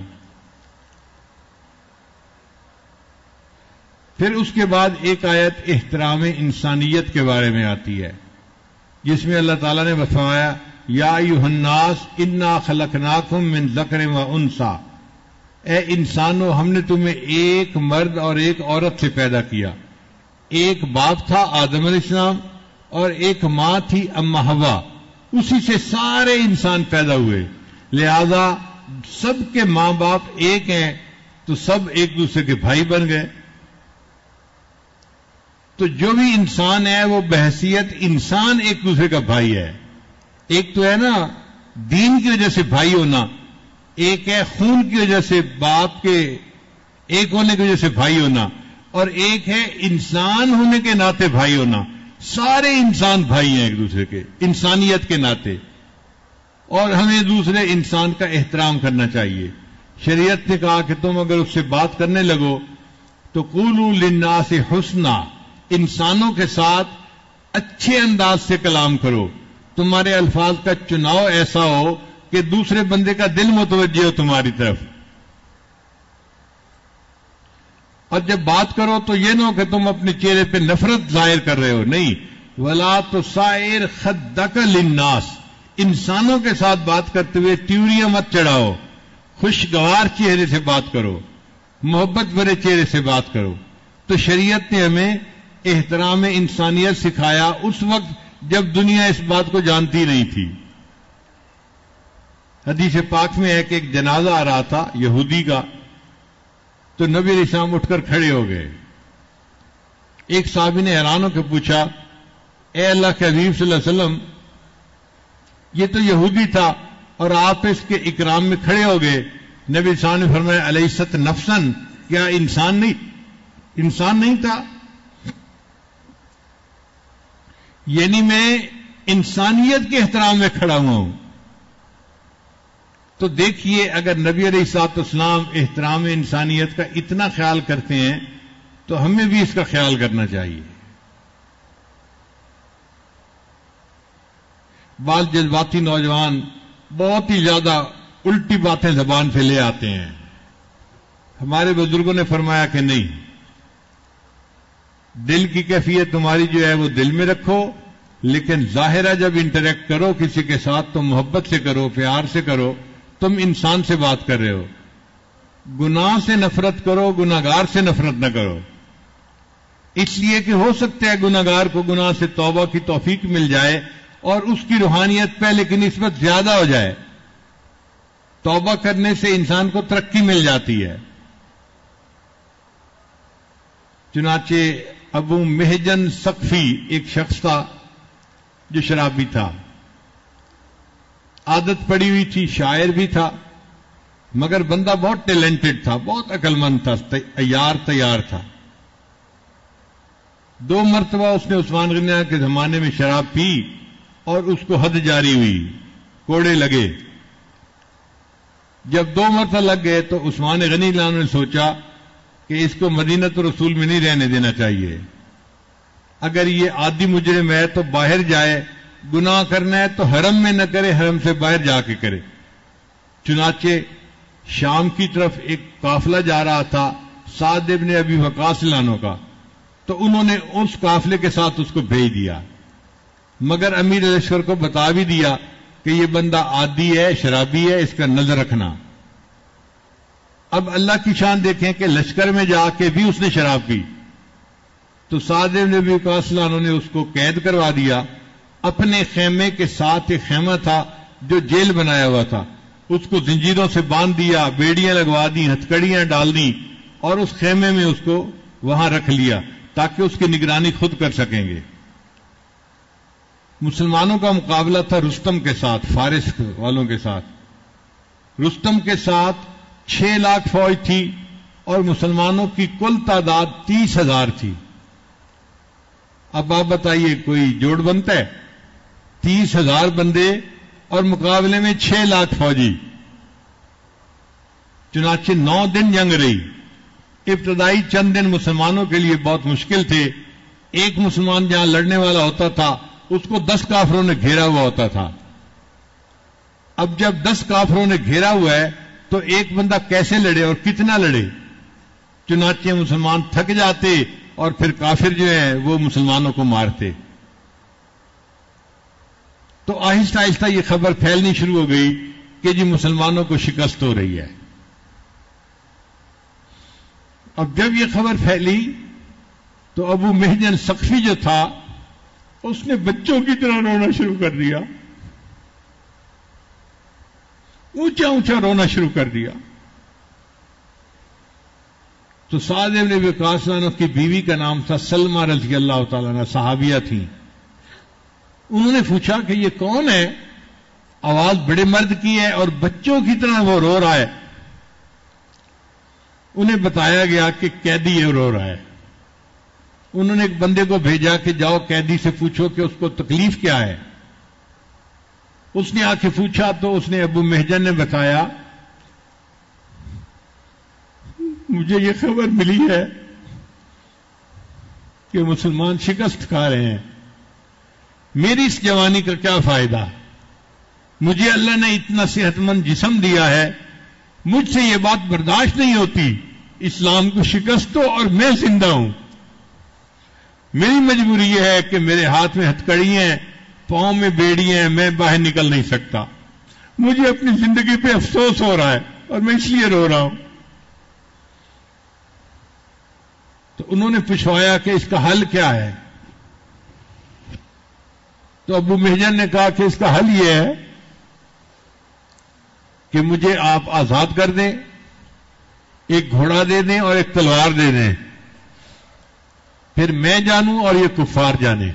پھر اس کے بعد ایک آیت احترام انسانیت کے بارے میں آتی ہے جس میں اللہ تعالیٰ نے فرمایا یا ایھا الناس انا خلقناکم من ذکر و انثی، اے انسانوں ہم نے تمہیں ایک مرد اور ایک عورت سے پیدا کیا. ایک باپ تھا آدم علیہ السلام اور ایک ماں تھی اماں حوا. اسی سے سارے انسان پیدا ہوئے. لہذا سب کے ماں باپ ایک ہیں تو سب ایک دوسرے کے بھائی بن گئے. تو جو بھی انسان ہے وہ بحیثیت انسان ایک دوسرے کا بھائی ہے. ایک تو ہے نا دین کی وجہ سے بھائی ہونا, ایک ہے خون کی وجہ سے باپ کے ایک ہونے کی وجہ سے بھائی ہونا, اور ایک ہے انسان ہونے کے ناطے بھائی ہونا. سارے انسان بھائی ہیں ایک دوسرے کے انسانیت کے ناطے, اور ہمیں دوسرے انسان کا احترام کرنا چاہیے. شریعت نے کہا کہ تم اگر اس سے بات کرنے لگو تو قولوا للناس حسنا, انسانوں کے ساتھ اچھے انداز سے کلام کرو. تمہارے الفاظ کا چناؤ ایسا ہو کہ دوسرے بندے کا دل متوجہ ہو تمہاری طرف. اور جب بات کرو تو یہ نہ ہو کہ تم اپنے چہرے پہ نفرت ظاہر کر رہے ہو. نہیں, ولا تصائر خدک للناس, انسانوں کے ساتھ بات کرتے ہوئے تیوریاں مت چڑھاؤ. خوشگوار چہرے سے بات کرو, محبت بھرے چہرے سے بات کرو. تو شریعت نے ہمیں احترام انسانیت سکھایا اس وقت جب دنیا اس بات کو جانتی نہیں تھی. حدیث پاک میں ہے کہ ایک جنازہ آ رہا تھا یہودی کا, تو نبی علیہ السلام اٹھ کر کھڑے ہو گئے. ایک صحابی نے حیران ہو کے پوچھا, اے اللہ کے حبیب صلی اللہ علیہ وسلم, یہ تو یہودی تھا اور آپ اس کے اکرام میں کھڑے ہو گئے. نبی علیہ السلام نے فرمایا الیست نفسن, کیا انسان نہیں تھا؟ یعنی میں انسانیت کے احترام میں کھڑا ہوا ہوں. تو دیکھیے اگر نبی علیہ الصلوۃ والسلام احترام انسانیت کا اتنا خیال کرتے ہیں تو ہمیں بھی اس کا خیال کرنا چاہیے. بعض جذباتی نوجوان بہت ہی زیادہ الٹی باتیں زبان پہ لے آتے ہیں. ہمارے بزرگوں نے فرمایا کہ نہیں, دل کی کیفیت تمہاری جو ہے وہ دل میں رکھو, لیکن ظاہرہ جب انٹریکٹ کرو کسی کے ساتھ تو محبت سے کرو, پیار سے کرو. تم انسان سے بات کر رہے ہو. گناہ سے نفرت کرو, گناہگار سے نفرت نہ کرو. اس لیے کہ ہو سکتا ہے گناہگار کو گناہ سے توبہ کی توفیق مل جائے اور اس کی روحانیت پہلے کی نسبت زیادہ ہو جائے. توبہ کرنے سے انسان کو ترقی مل جاتی ہے. چنانچہ ابو محجن سقفی ایک شخص تھا جو شرابی تھا, عادت پڑی ہوئی تھی, شاعر بھی تھا, مگر بندہ بہت ٹیلنٹڈ تھا, بہت عقل مند تھا, تیار تھا. 2 مرتبہ اس نے عثمان غنی کے زمانے میں شراب پی اور اس کو حد جاری ہوئی, کوڑے لگے. جب 2 مرتبہ لگ گئے تو عثمان غنی نے سوچا کہ اس کو مدینۃ رسول میں نہیں رہنے دینا چاہیے. اگر یہ عادی مجرم ہے تو باہر جائے, گناہ کرنا ہے تو حرم میں نہ کرے, حرم سے باہر جا کے کرے. چنانچہ شام کی طرف ایک قافلہ جا رہا تھا سعد ابن ابی وقاص عنہ کا, تو انہوں نے اس قافلے کے ساتھ اس کو بھیج دیا, مگر امیر لشکر کو بتا بھی دیا کہ یہ بندہ عادی ہے, شرابی ہے, اس کا نظر رکھنا. اب اللہ کی شان دیکھیں کہ لشکر میں جا کے بھی اس نے شراب پی, تو سعد ابن ابی وقاص عنہ نے اس کو قید کروا دیا. اپنے خیمے کے ساتھ ایک خیمہ تھا جو جیل بنایا ہوا تھا, اس کو زنجیروں سے باندھ دیا, بیڑیاں لگوا دی, ہتھکڑیاں ڈال دی, اور اس خیمے میں اس کو وہاں رکھ لیا تاکہ اس کی نگرانی خود کر سکیں گے. مسلمانوں کا مقابلہ تھا رستم کے ساتھ, فارس والوں کے ساتھ. رستم کے ساتھ 6 لاکھ فوج تھی اور مسلمانوں کی کل تعداد 30,000 تھی. اب آپ بتائیے کوئی جوڑ بنتا ہے؟ 30,000 بندے اور مقابلے میں 6 لاکھ فوجی. چنانچہ 9 دن جنگ رہی. ابتدائی چند دن مسلمانوں کے لیے بہت مشکل تھے. ایک مسلمان جہاں لڑنے والا ہوتا تھا اس کو 10 کافروں نے گھیرا ہوا ہوتا تھا. اب جب 10 کافروں نے گھیرا ہوا ہے تو ایک بندہ کیسے لڑے اور کتنا لڑے؟ چنانچہ مسلمان تھک جاتے اور پھر کافر جو ہیں وہ مسلمانوں کو مارتے. تو آہستہ آہستہ یہ خبر پھیلنی شروع ہو گئی کہ جی مسلمانوں کو شکست ہو رہی ہے. اب جب یہ خبر پھیلی تو ابو محجن ثقفی جو تھا اس نے بچوں کی طرح رونا شروع کر دیا، اونچا اونچا رونا شروع کر دیا۔ تو سعد بن ابی وقاص عنہ کی بیوی کا نام تھا سلمہ رضی اللہ تعالیٰ عنہ، صحابیہ تھیں۔ انہوں نے پوچھا کہ یہ کون ہے؟ آواز بڑے مرد کی ہے اور بچوں کی طرح وہ رو رہا ہے۔ انہیں بتایا گیا کہ قیدی یہ رو رہا ہے۔ انہوں نے ایک بندے کو بھیجا کہ جاؤ قیدی سے پوچھو کہ اس کو تکلیف کیا ہے۔ اس نے آ کے پوچھا تو اس نے ابو محجن نے بتایا مجھے یہ خبر ملی ہے کہ مسلمان شکست کھا رہے ہیں، میری اس جوانی کا کیا فائدہ؟ مجھے اللہ نے اتنا صحت مند جسم دیا ہے، مجھ سے یہ بات برداشت نہیں ہوتی، اسلام کو شکست دو اور میں زندہ ہوں۔ میری مجبوری یہ ہے کہ میرے ہاتھ میں ہتھکڑی ہیں، پاؤں میں بیڑی ہیں، میں باہر نکل نہیں سکتا، مجھے اپنی زندگی پہ افسوس ہو رہا ہے اور میں اس لیے رو رہا ہوں۔ تو انہوں نے پوچھوایا کہ اس کا حل کیا ہے؟ تو ابو محجن نے کہا کہ اس کا حل یہ ہے کہ مجھے آپ آزاد کر دیں، ایک گھوڑا دے دیں اور ایک تلوار دے دیں، پھر میں جانوں اور یہ کفار جانے۔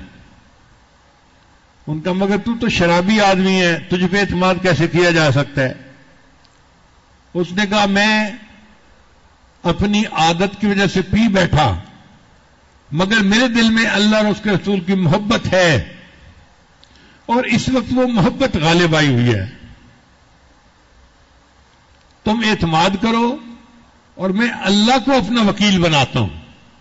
ان کا مگر تو شرابی آدمی ہے، تجھ پہ اعتماد کیسے کیا جا سکتا ہے؟ اس نے کہا میں اپنی عادت کی وجہ سے پی بیٹھا، مگر میرے دل میں اللہ اور اس کے رسول کی محبت ہے اور اس وقت وہ محبت غالب آئی ہوئی ہے۔ تم اعتماد کرو اور میں اللہ کو اپنا وکیل بناتا ہوں۔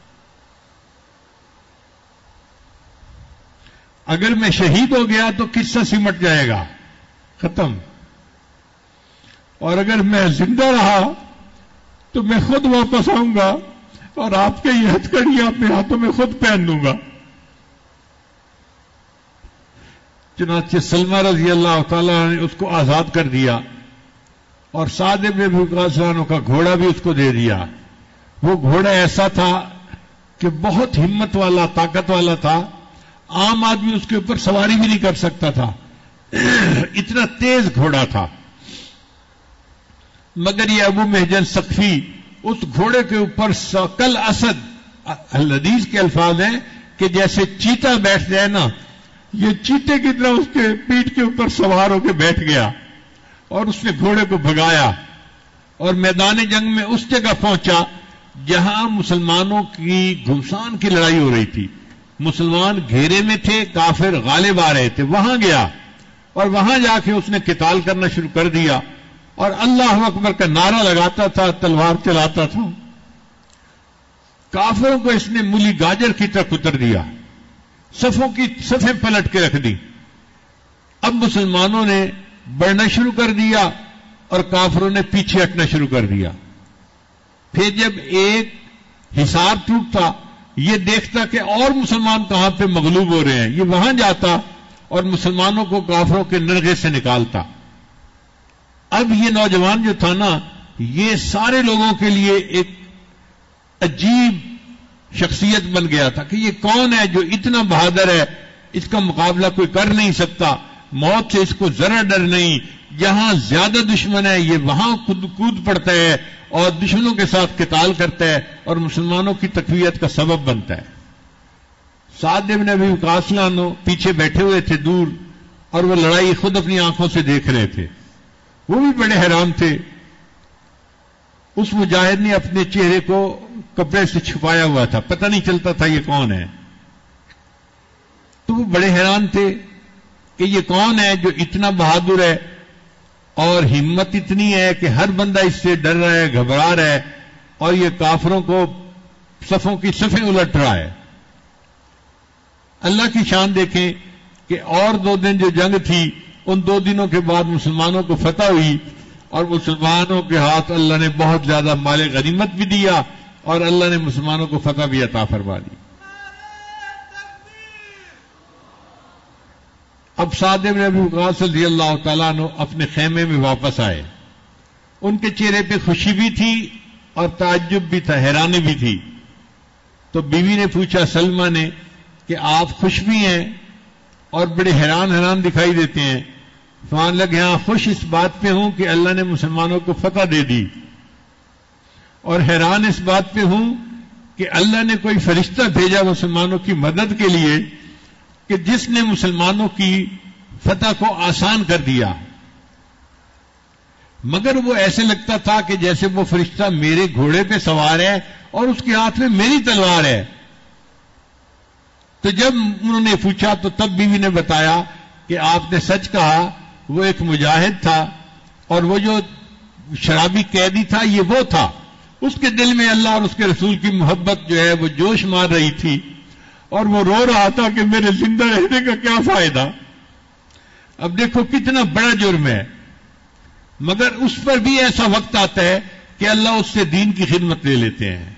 اگر میں شہید ہو گیا تو قصہ سمٹ جائے گا، ختم، اور اگر میں زندہ رہا تو میں خود واپس آؤں گا اور آپ کے یہ ہتھکڑیاں اپنے ہاتھوں میں خود پہن دوں گا۔ چنانچہ سلمہ رضی اللہ تعالیٰ نے اس کو آزاد کر دیا اور سعد بن ابی وقاص عنہ کا گھوڑا بھی اس کو دے دیا۔ وہ گھوڑا ایسا تھا کہ بہت ہمت والا، طاقت والا تھا، عام آدمی اس کے اوپر سواری بھی نہیں کر سکتا تھا، اتنا تیز گھوڑا تھا۔ مگر یہ ابو محجن ثقفی اس گھوڑے کے اوپر کل اسد، الحدیث کے الفاظ ہیں کہ جیسے چیتا بیٹھ جائے نا، یہ چیتے کی طرح اس کے پیٹھ کے اوپر سوار ہو کے بیٹھ گیا اور اس نے گھوڑے کو بھگایا اور میدان جنگ میں اس جگہ پہنچا جہاں مسلمانوں کی گھمسان کی لڑائی ہو رہی تھی۔ مسلمان گھیرے میں تھے، کافر غالب آ رہے تھے، وہاں گیا اور وہاں جا کے اس نے قتال کرنا شروع کر دیا اور اللہ اکبر کا نعرہ لگاتا تھا، تلوار چلاتا تھا۔ کافروں کو اس نے مولی گاجر کی طرح کتر دیا، صفوں کی صفیں پلٹ کے رکھ دی۔ اب مسلمانوں نے بڑھنا شروع کر دیا اور کافروں نے پیچھے ہٹنا شروع کر دیا۔ پھر جب ایک حصار ٹوٹتا، یہ دیکھتا کہ اور مسلمان کہاں پہ مغلوب ہو رہے ہیں، یہ وہاں جاتا اور مسلمانوں کو کافروں کے نرغے سے نکالتا۔ اب یہ نوجوان جو تھا نا، یہ سارے لوگوں کے لیے ایک عجیب شخصیت بن گیا تھا کہ یہ کون ہے جو اتنا بہادر ہے، اس کا مقابلہ کوئی کر نہیں سکتا، موت سے اس کو ذرا ڈر نہیں، جہاں زیادہ دشمن ہے یہ وہاں کود پڑتا ہے اور دشمنوں کے ساتھ قتال کرتا ہے اور مسلمانوں کی تقویت کا سبب بنتا ہے۔ سعد بن ابی وقاص عنہ پیچھے بیٹھے ہوئے تھے دور، اور وہ لڑائی خود اپنی آنکھوں سے دیکھ رہے تھے، وہ بھی بڑے حیران تھے۔ اس مجاہد نے اپنے چہرے کو کپڑے سے چھپایا ہوا تھا، پتہ نہیں چلتا تھا یہ کون ہے، تو وہ بڑے حیران تھے کہ یہ کون ہے جو اتنا بہادر ہے اور ہمت اتنی ہے کہ ہر بندہ اس سے ڈر رہا ہے، گھبرا رہا ہے، اور یہ کافروں کو صفوں کی صفیں الٹ رہا ہے۔ اللہ کی شان دیکھیں کہ اور 2 دن جو جنگ تھی، ان 2 دنوں کے بعد مسلمانوں کو فتح ہوئی اور مسلمانوں کے ہاتھ اللہ نے بہت زیادہ مال غنیمت بھی دیا اور اللہ نے مسلمانوں کو فتح بھی عطا فرما دی۔ اب سعد بن ابی وقاص رضی اللہ تعالیٰ عنہ اپنے خیمے میں واپس آئے۔ ان کے چہرے پہ خوشی بھی تھی اور تعجب بھی تھا، حیرانی بھی تھی. تو بیوی نے پوچھا سلمہ نے کہ آپ خوش بھی ہیں اور بڑے حیران دکھائی دیتے ہیں. فرمان لگے ہاں، خوش اس بات پہ ہوں کہ اللہ نے مسلمانوں کو فتح دے دی، اور حیران اس بات پہ ہوں کہ اللہ نے کوئی فرشتہ بھیجا مسلمانوں کی مدد کے لیے کہ جس نے مسلمانوں کی فتح کو آسان کر دیا. مگر وہ ایسے لگتا تھا کہ جیسے وہ فرشتہ میرے گھوڑے پہ سوار ہے اور اس کے ہاتھ میں میری تلوار ہے. تو جب انہوں نے پوچھا تو تب بیوی نے بتایا کہ آپ نے سچ کہا، وہ ایک مجاہد تھا اور وہ جو شرابی قیدی تھا یہ وہ تھا. اس کے دل میں اللہ اور اس کے رسول کی محبت جو ہے وہ جوش مار رہی تھی اور وہ رو رہا تھا کہ میرے زندہ رہنے کا کیا فائدہ. اب دیکھو کتنا بڑا جرم ہے، مگر اس پر بھی ایسا وقت آتا ہے کہ اللہ اس سے دین کی خدمت لے لیتے ہیں.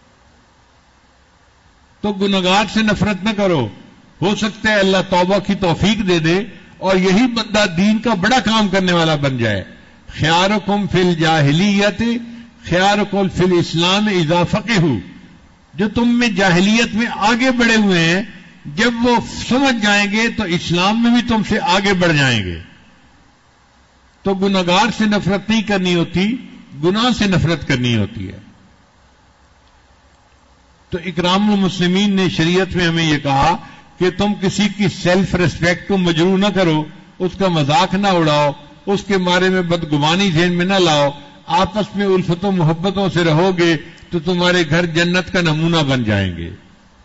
تو گناہگار سے نفرت نہ کرو، ہو سکتا ہے اللہ توبہ کی توفیق دے دے اور یہی بندہ دین کا بڑا کام کرنے والا بن جائے. خیارکم فی الجاہلیت خیارکم فی الاسلام اذا فقہوا، جو تم میں جاہلیت میں آگے بڑھے ہوئے ہیں جب وہ سمجھ جائیں گے تو اسلام میں بھی تم سے آگے بڑھ جائیں گے. تو گناہگار سے نفرت نہیں کرنی ہوتی، گناہ سے نفرت کرنی ہوتی ہے. تو اکرام المسلمین نے شریعت میں ہمیں یہ کہا کہ تم کسی کی سیلف ریسپیکٹ کو مجروح نہ کرو، اس کا مذاق نہ اڑاؤ، اس کے بارے میں بدگمانی ذہن میں نہ لاؤ. آپس میں الفت و محبتوں سے رہو گے تو تمہارے گھر جنت کا نمونہ بن جائیں گے.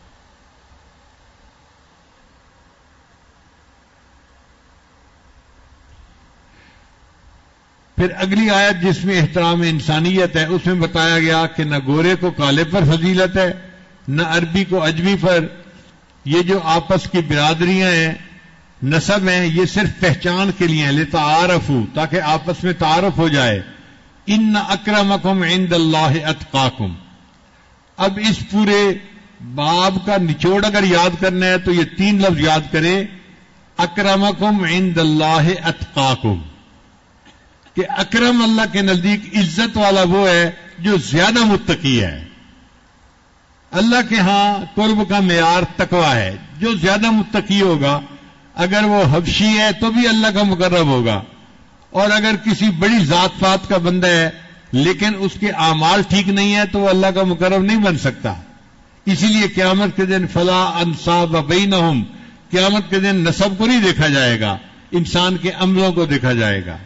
پھر اگلی آیت جس میں احترام انسانیت ہے اس میں بتایا گیا کہ نہ گورے کو کالے پر فضیلت ہے، نہ عربی کو عجمی پر. یہ جو آپس کی برادریاں ہیں، نسب ہیں، یہ صرف پہچان کے لیے ہیں، لتعارفوا، تاکہ آپس میں تعارف ہو جائے. ان اکرمکم عند اللہ اتقاکم. اب اس پورے باب کا نچوڑ اگر یاد کرنا ہے تو یہ 3 لفظ یاد کریں، اکرمکم عند اللہ اتقاکم، کہ اکرم اللہ کے نزدیک عزت والا وہ ہے جو زیادہ متقی ہے. اللہ کے ہاں قرب کا معیار تقویٰ ہے. جو زیادہ متقی ہوگا، اگر وہ حبشی ہے تو بھی اللہ کا مقرب ہوگا، اور اگر کسی بڑی ذات پات کا بندہ ہے لیکن اس کے اعمال ٹھیک نہیں ہے تو وہ اللہ کا مقرب نہیں بن سکتا. اسی لیے قیامت کے دن فلا انصاب بینہم، قیامت کے دن نسب کو نہیں دیکھا جائے گا، انسان کے عملوں کو دیکھا جائے گا.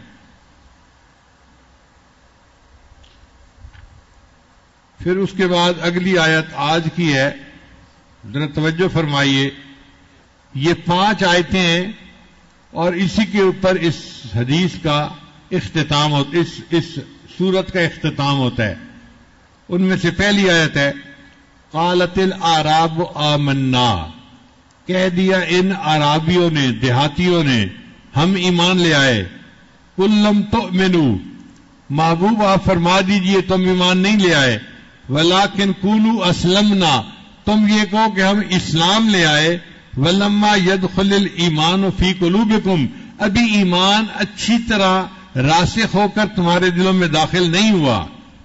پھر اس کے بعد اگلی آیت آج کی ہے، ذرا توجہ فرمائیے. یہ 5 آیتیں ہیں اور اسی کے اوپر اس حدیث کا اختتام ہوتا، اس سورت کا اختتام ہوتا ہے. ان میں سے پہلی آیت ہے قالت الاعراب آمنا، کہہ دیا ان عرابیوں نے، دیہاتیوں نے، ہم ایمان لے آئے. قل لم تؤمنوا، محبوب آپ فرما دیجئے تم ایمان نہیں لے آئے. ولیکن قولوا اسلمنا، تم یہ کہو کہ ہم اسلام لے آئے. ولما يدخل الایمان فی قلوبکم، ابھی ایمان اچھی طرح راسخ ہو کر تمہارے دلوں میں داخل نہیں ہوا.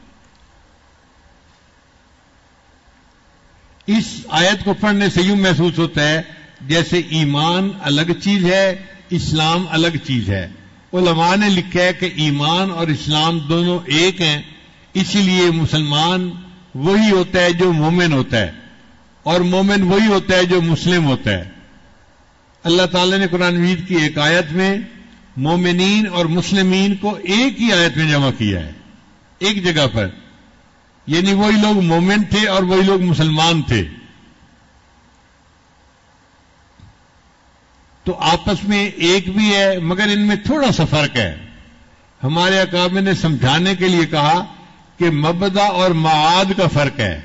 اس آیت کو پڑھنے سے یوں محسوس ہوتا ہے جیسے ایمان الگ چیز ہے، اسلام الگ چیز ہے. علماء نے لکھا ہے کہ ایمان اور اسلام دونوں ایک ہیں، اسی لیے مسلمان وہی ہوتا ہے جو مومن ہوتا ہے، اور مومن وہی ہوتا ہے جو مسلم ہوتا ہے. اللہ تعالیٰ نے قرآن مجید کی ایک آیت میں مومنین اور مسلمین کو ایک ہی آیت میں جمع کیا ہے، ایک جگہ پر. یعنی وہی لوگ مومن تھے اور وہی لوگ مسلمان تھے. تو آپس میں ایک بھی ہے مگر ان میں تھوڑا سا فرق ہے. ہمارے اکابر نے سمجھانے کے لیے کہا کہ مبدا اور معاد کا فرق ہے،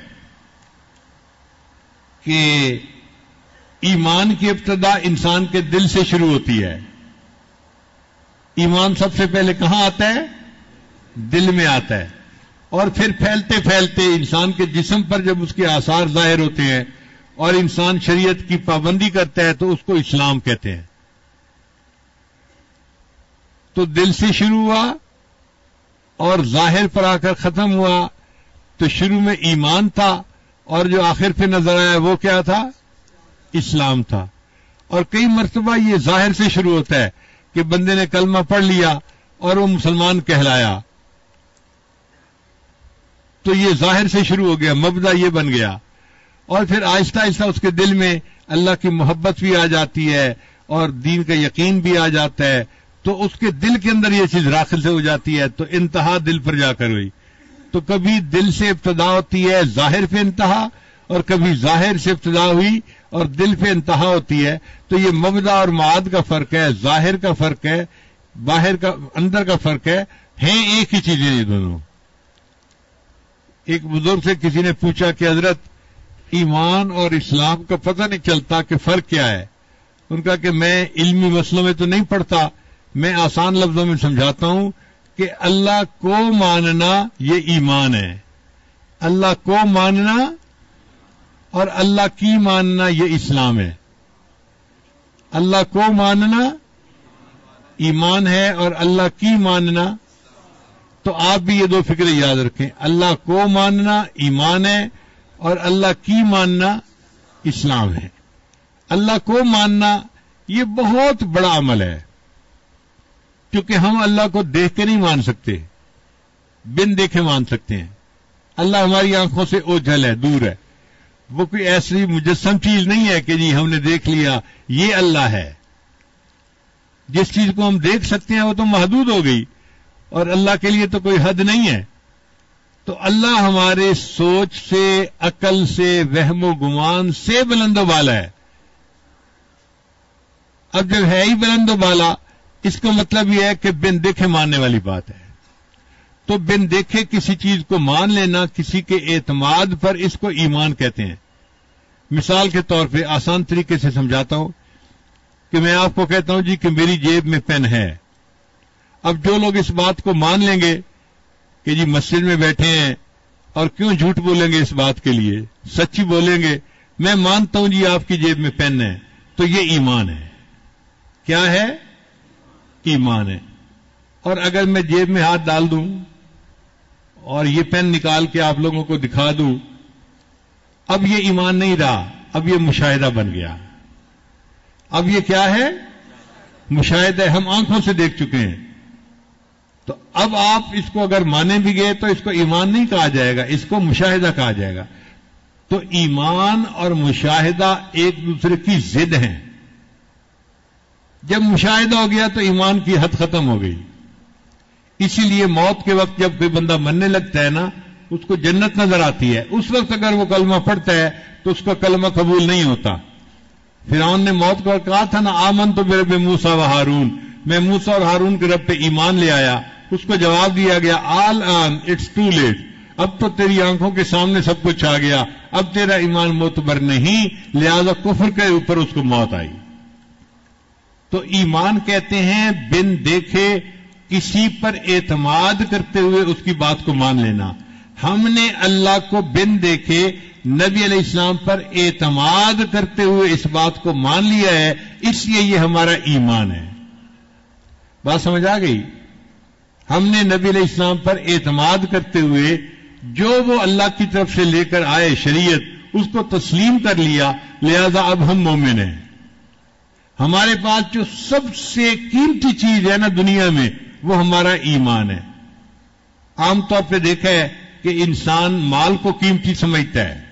کہ ایمان کی ابتدا انسان کے دل سے شروع ہوتی ہے. ایمان سب سے پہلے کہاں آتا ہے؟ دل میں آتا ہے، اور پھر پھیلتے پھیلتے انسان کے جسم پر جب اس کے آثار ظاہر ہوتے ہیں اور انسان شریعت کی پابندی کرتا ہے تو اس کو اسلام کہتے ہیں. تو دل سے شروع ہوا اور ظاہر پر آ کر ختم ہوا. تو شروع میں ایمان تھا اور جو آخر پہ نظر آیا وہ کیا تھا؟ اسلام تھا. اور کئی مرتبہ یہ ظاہر سے شروع ہوتا ہے کہ بندے نے کلمہ پڑھ لیا اور وہ مسلمان کہلایا، تو یہ ظاہر سے شروع ہو گیا، مبدا یہ بن گیا. اور پھر آہستہ آہستہ اس کے دل میں اللہ کی محبت بھی آ جاتی ہے اور دین کا یقین بھی آ جاتا ہے، تو اس کے دل کے اندر یہ چیز داخل سے ہو جاتی ہے، تو انتہا دل پر جا کر ہوئی. تو کبھی دل سے ابتدا ہوتی ہے ظاہر پہ انتہا، اور کبھی ظاہر سے ابتدا ہوئی اور دل پہ انتہا ہوتی ہے. تو یہ مبدا اور معاد کا فرق ہے، ظاہر کا فرق ہے، باہر کا اندر کا فرق ہے، ہیں ایک ہی چیزیں یہ دونوں. ایک بزرگ سے کسی نے پوچھا کہ حضرت ایمان اور اسلام کا پتہ نہیں چلتا کہ فرق کیا ہے. ان کا کہ میں علمی مسئلوں میں تو نہیں پڑھتا، میں آسان لفظوں میں سمجھاتا ہوں کہ اللہ کو ماننا یہ ایمان ہے، اللہ کو ماننا اور اللہ کی ماننا یہ اسلام ہے. اللہ کو ماننا ایمان ہے اور اللہ کی ماننا، تو آپ بھی یہ دو فکریں یاد رکھیں، اللہ کو ماننا ایمان ہے اور اللہ کی ماننا اسلام ہے. اللہ کو ماننا یہ بہت بڑا عمل ہے، کیونکہ ہم اللہ کو دیکھ کے نہیں مان سکتے، بن دیکھے مان سکتے ہیں. اللہ ہماری آنکھوں سے اوجھل ہے، دور ہے، وہ کوئی ایسی مجسم چیز نہیں ہے کہ جی ہم نے دیکھ لیا یہ اللہ ہے. جس چیز کو ہم دیکھ سکتے ہیں وہ تو محدود ہو گئی، اور اللہ کے لیے تو کوئی حد نہیں ہے. تو اللہ ہمارے سوچ سے، عقل سے، وہم و گمان سے بلند و بالا ہے. اب جب ہے ہی بلند و بالا، اس کا مطلب یہ ہے کہ بن دیکھے ماننے والی بات ہے. تو بن دیکھے کسی چیز کو مان لینا، کسی کے اعتماد پر، اس کو ایمان کہتے ہیں. مثال کے طور پہ آسان طریقے سے سمجھاتا ہوں کہ میں آپ کو کہتا ہوں جی کہ میری جیب میں پین ہے. اب جو لوگ اس بات کو مان لیں گے کہ جی مسجد میں بیٹھے ہیں اور کیوں جھوٹ بولیں گے، اس بات کے لیے سچی بولیں گے، میں مانتا ہوں جی آپ کی جیب میں پین ہے، تو یہ ایمان ہے. کیا ہے؟ ایمان ہے. اور اگر میں جیب میں ہاتھ ڈال دوں اور یہ پین نکال کے آپ لوگوں کو دکھا دوں، اب یہ ایمان نہیں رہا، اب یہ مشاہدہ بن گیا. اب یہ کیا ہے؟ مشاہدہ. ہم آنکھوں سے دیکھ چکے ہیں. تو اب آپ اس کو اگر مانے بھی گئے تو اس کو ایمان نہیں کہا جائے گا، اس کو مشاہدہ کہا جائے گا. تو ایمان اور مشاہدہ ایک دوسرے کی ضد ہیں. جب مشاہدہ ہو گیا تو ایمان کی حد ختم ہو گئی. اسی لیے موت کے وقت جب کوئی بندہ مرنے لگتا ہے نا، اس کو جنت نظر آتی ہے، اس وقت اگر وہ کلمہ پڑھتا ہے تو اس کا کلمہ قبول نہیں ہوتا. فرعون نے موت کو کہا تھا نا، آمنت برب موسیٰ و ہارون، میں موسیٰ اور ہارون کے رب پہ ایمان لے آیا. اس کو جواب دیا گیا all on it's too late, اب تو تیری آنکھوں کے سامنے سب کچھ آ گیا، اب تیرا ایمان معتبر نہیں، لہذا کفر کے اوپر اس کو موت آئی. تو ایمان کہتے ہیں بن دیکھے کسی پر اعتماد کرتے ہوئے اس کی بات کو مان لینا. ہم نے اللہ کو بن دیکھے نبی علیہ السلام پر اعتماد کرتے ہوئے اس بات کو مان لیا ہے، اس لیے یہ ہمارا ایمان ہے. بات سمجھ آ گئی؟ ہم نے نبی علیہ السلام پر اعتماد کرتے ہوئے جو وہ اللہ کی طرف سے لے کر آئے شریعت، اس کو تسلیم کر لیا، لہذا اب ہم مومن ہیں. ہمارے پاس جو سب سے قیمتی چیز ہے نا دنیا میں، وہ ہمارا ایمان ہے. عام طور پہ دیکھا ہے کہ انسان مال کو قیمتی سمجھتا ہے،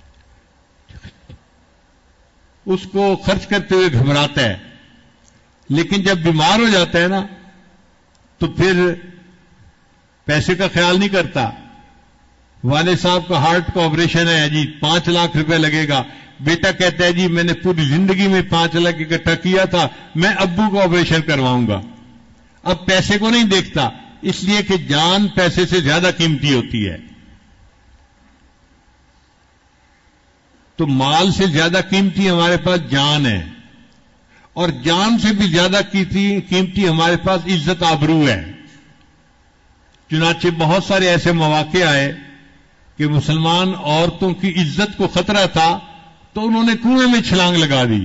اس کو خرچ کرتے ہوئے گھبراتا ہے، لیکن جب بیمار ہو جاتا ہے نا تو پھر پیسے کا خیال نہیں کرتا. والد صاحب کا ہارٹ کا آپریشن ہے جی 5 لاکھ روپے لگے گا، بیٹا کہتا ہے جی میں نے پوری زندگی میں 5 لاکھ اکٹھا کیا تھا، میں ابو کو آپریشن کرواؤں گا. اب پیسے کو نہیں دیکھتا، اس لیے کہ جان پیسے سے زیادہ قیمتی ہوتی ہے. تو مال سے زیادہ قیمتی ہمارے پاس جان ہے، اور جان سے بھی زیادہ قیمتی ہمارے پاس عزت آبرو ہے. چنانچہ بہت سارے ایسے مواقع آئے کہ مسلمان عورتوں کی عزت کو خطرہ تھا تو انہوں نے کنویں میں چھلانگ لگا دی،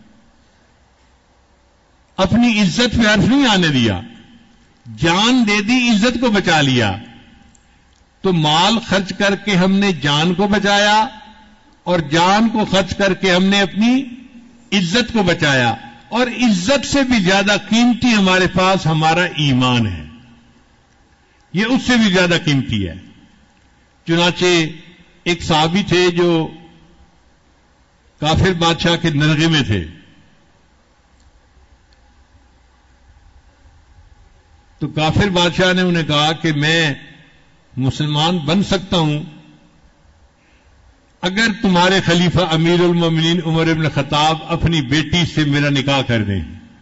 اپنی عزت پہ حرف نہیں آنے دیا، جان دے دی، عزت کو بچا لیا. تو مال خرچ کر کے ہم نے جان کو بچایا اور جان کو خرچ کر کے ہم نے اپنی عزت کو بچایا، اور عزت سے بھی زیادہ قیمتی ہمارے پاس ہمارا ایمان ہے، یہ اس سے بھی زیادہ قیمتی ہے۔ چنانچہ ایک صحابی تھے جو کافر بادشاہ کے نرغے میں تھے، تو کافر بادشاہ نے انہیں کہا کہ میں مسلمان بن سکتا ہوں اگر تمہارے خلیفہ امیر المومنین عمر بن خطاب اپنی بیٹی سے میرا نکاح کر دیں۔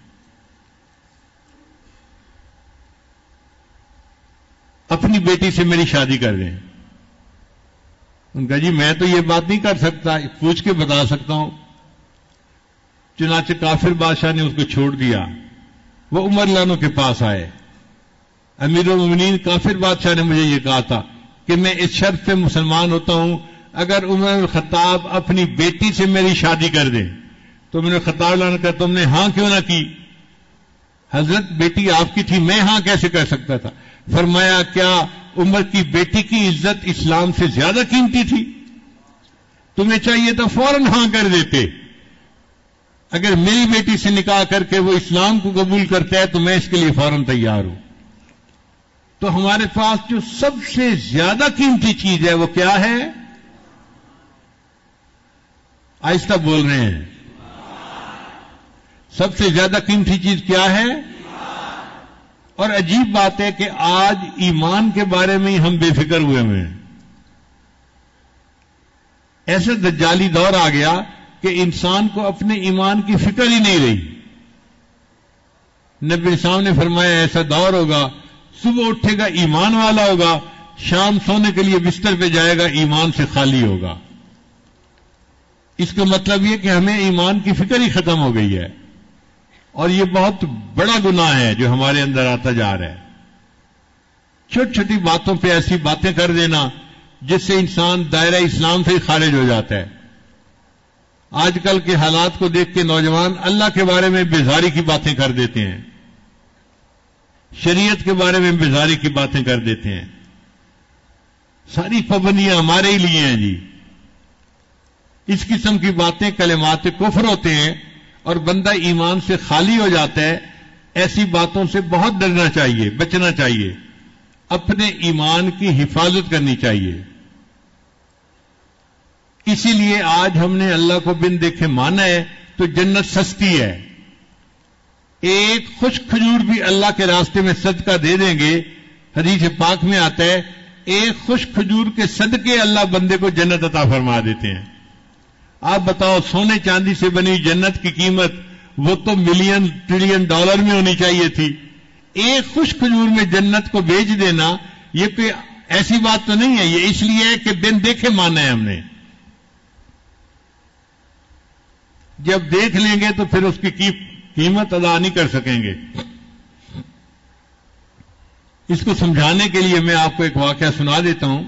اپنی بیٹی سے میری شادی کر دیں۔ ان کا جی میں تو یہ بات نہیں کر سکتا، پوچھ کے بتا سکتا ہوں۔ چنانچہ کافر بادشاہ نے اس کو چھوڑ دیا، وہ عمر لانو کے پاس آئے، امیر المومنین کافر بادشاہ نے مجھے یہ کہا تھا کہ میں اس شرط پہ مسلمان ہوتا ہوں اگر عمر الخطاب اپنی بیٹی سے میری شادی کر دیں۔ تو عمر الخطاب نے کہا تم نے ہاں کیوں نہ کی؟ حضرت بیٹی آپ کی تھی، میں ہاں کیسے کر سکتا تھا؟ فرمایا کیا عمر کی بیٹی کی عزت اسلام سے زیادہ قیمتی تھی؟ تمہیں چاہیے تو فوراً ہاں کر دیتے۔ اگر میری بیٹی سے نکاح کر کے وہ اسلام کو قبول کرتا ہے تو میں اس کے لیے فوراً تیار ہوں۔ تو ہمارے پاس جو سب سے زیادہ قیمتی چیز ہے وہ کیا ہے؟ آہستہ بول رہے ہیں، سب سے زیادہ قیمتی چیز کیا ہے؟ اور عجیب بات ہے کہ آج ایمان کے بارے میں ہی ہم بے فکر ہوئے ہیں۔ ایسے دجالی دور آ گیا کہ انسان کو اپنے ایمان کی فکر ہی نہیں رہی۔ نبی اسلام نے فرمایا ایسا دور ہوگا، صبح اٹھے گا ایمان والا ہوگا، شام سونے کے لیے بستر پہ جائے گا ایمان سے خالی ہوگا۔ اس کا مطلب یہ کہ ہمیں ایمان کی فکر ہی ختم ہو گئی ہے، اور یہ بہت بڑا گناہ ہے جو ہمارے اندر آتا جا رہا ہے۔ چھوٹی چھوٹی باتوں پہ ایسی باتیں کر دینا جس سے انسان دائرہ اسلام سے ہی خارج ہو جاتا ہے۔ آج کل کے حالات کو دیکھ کے نوجوان اللہ کے بارے میں بیزاری کی باتیں کر دیتے ہیں، شریعت کے بارے میں بیزاری کی باتیں کر دیتے ہیں۔ ساری پابندیاں ہمارے ہی لیے ہیں جی۔ اس قسم کی باتیں کلمات کفر ہوتے ہیں اور بندہ ایمان سے خالی ہو جاتا ہے۔ ایسی باتوں سے بہت ڈرنا چاہیے، بچنا چاہیے، اپنے ایمان کی حفاظت کرنی چاہیے۔ اسی لیے آج ہم نے اللہ کو بن دیکھے مانا ہے تو جنت سستی ہے۔ ایک خشک کھجور بھی اللہ کے راستے میں صدقہ دے دیں گے، حدیث پاک میں آتا ہے ایک خشک کھجور کے صدقے اللہ بندے کو جنت عطا فرما دیتے ہیں۔ آپ بتاؤ سونے چاندی سے بنی جنت کی قیمت وہ تو ملین ٹریلین ڈالر میں ہونی چاہیے تھی۔ ایک خشک کھجور میں جنت کو بیچ دینا یہ کوئی ایسی بات تو نہیں ہے، یہ اس لیے ہے کہ بن دیکھے مانا ہے ہم نے۔ جب دیکھ لیں گے تو پھر اس کی قیمت ادا نہیں کر سکیں گے۔ اس کو سمجھانے کے لیے میں آپ کو ایک واقعہ سنا دیتا ہوں۔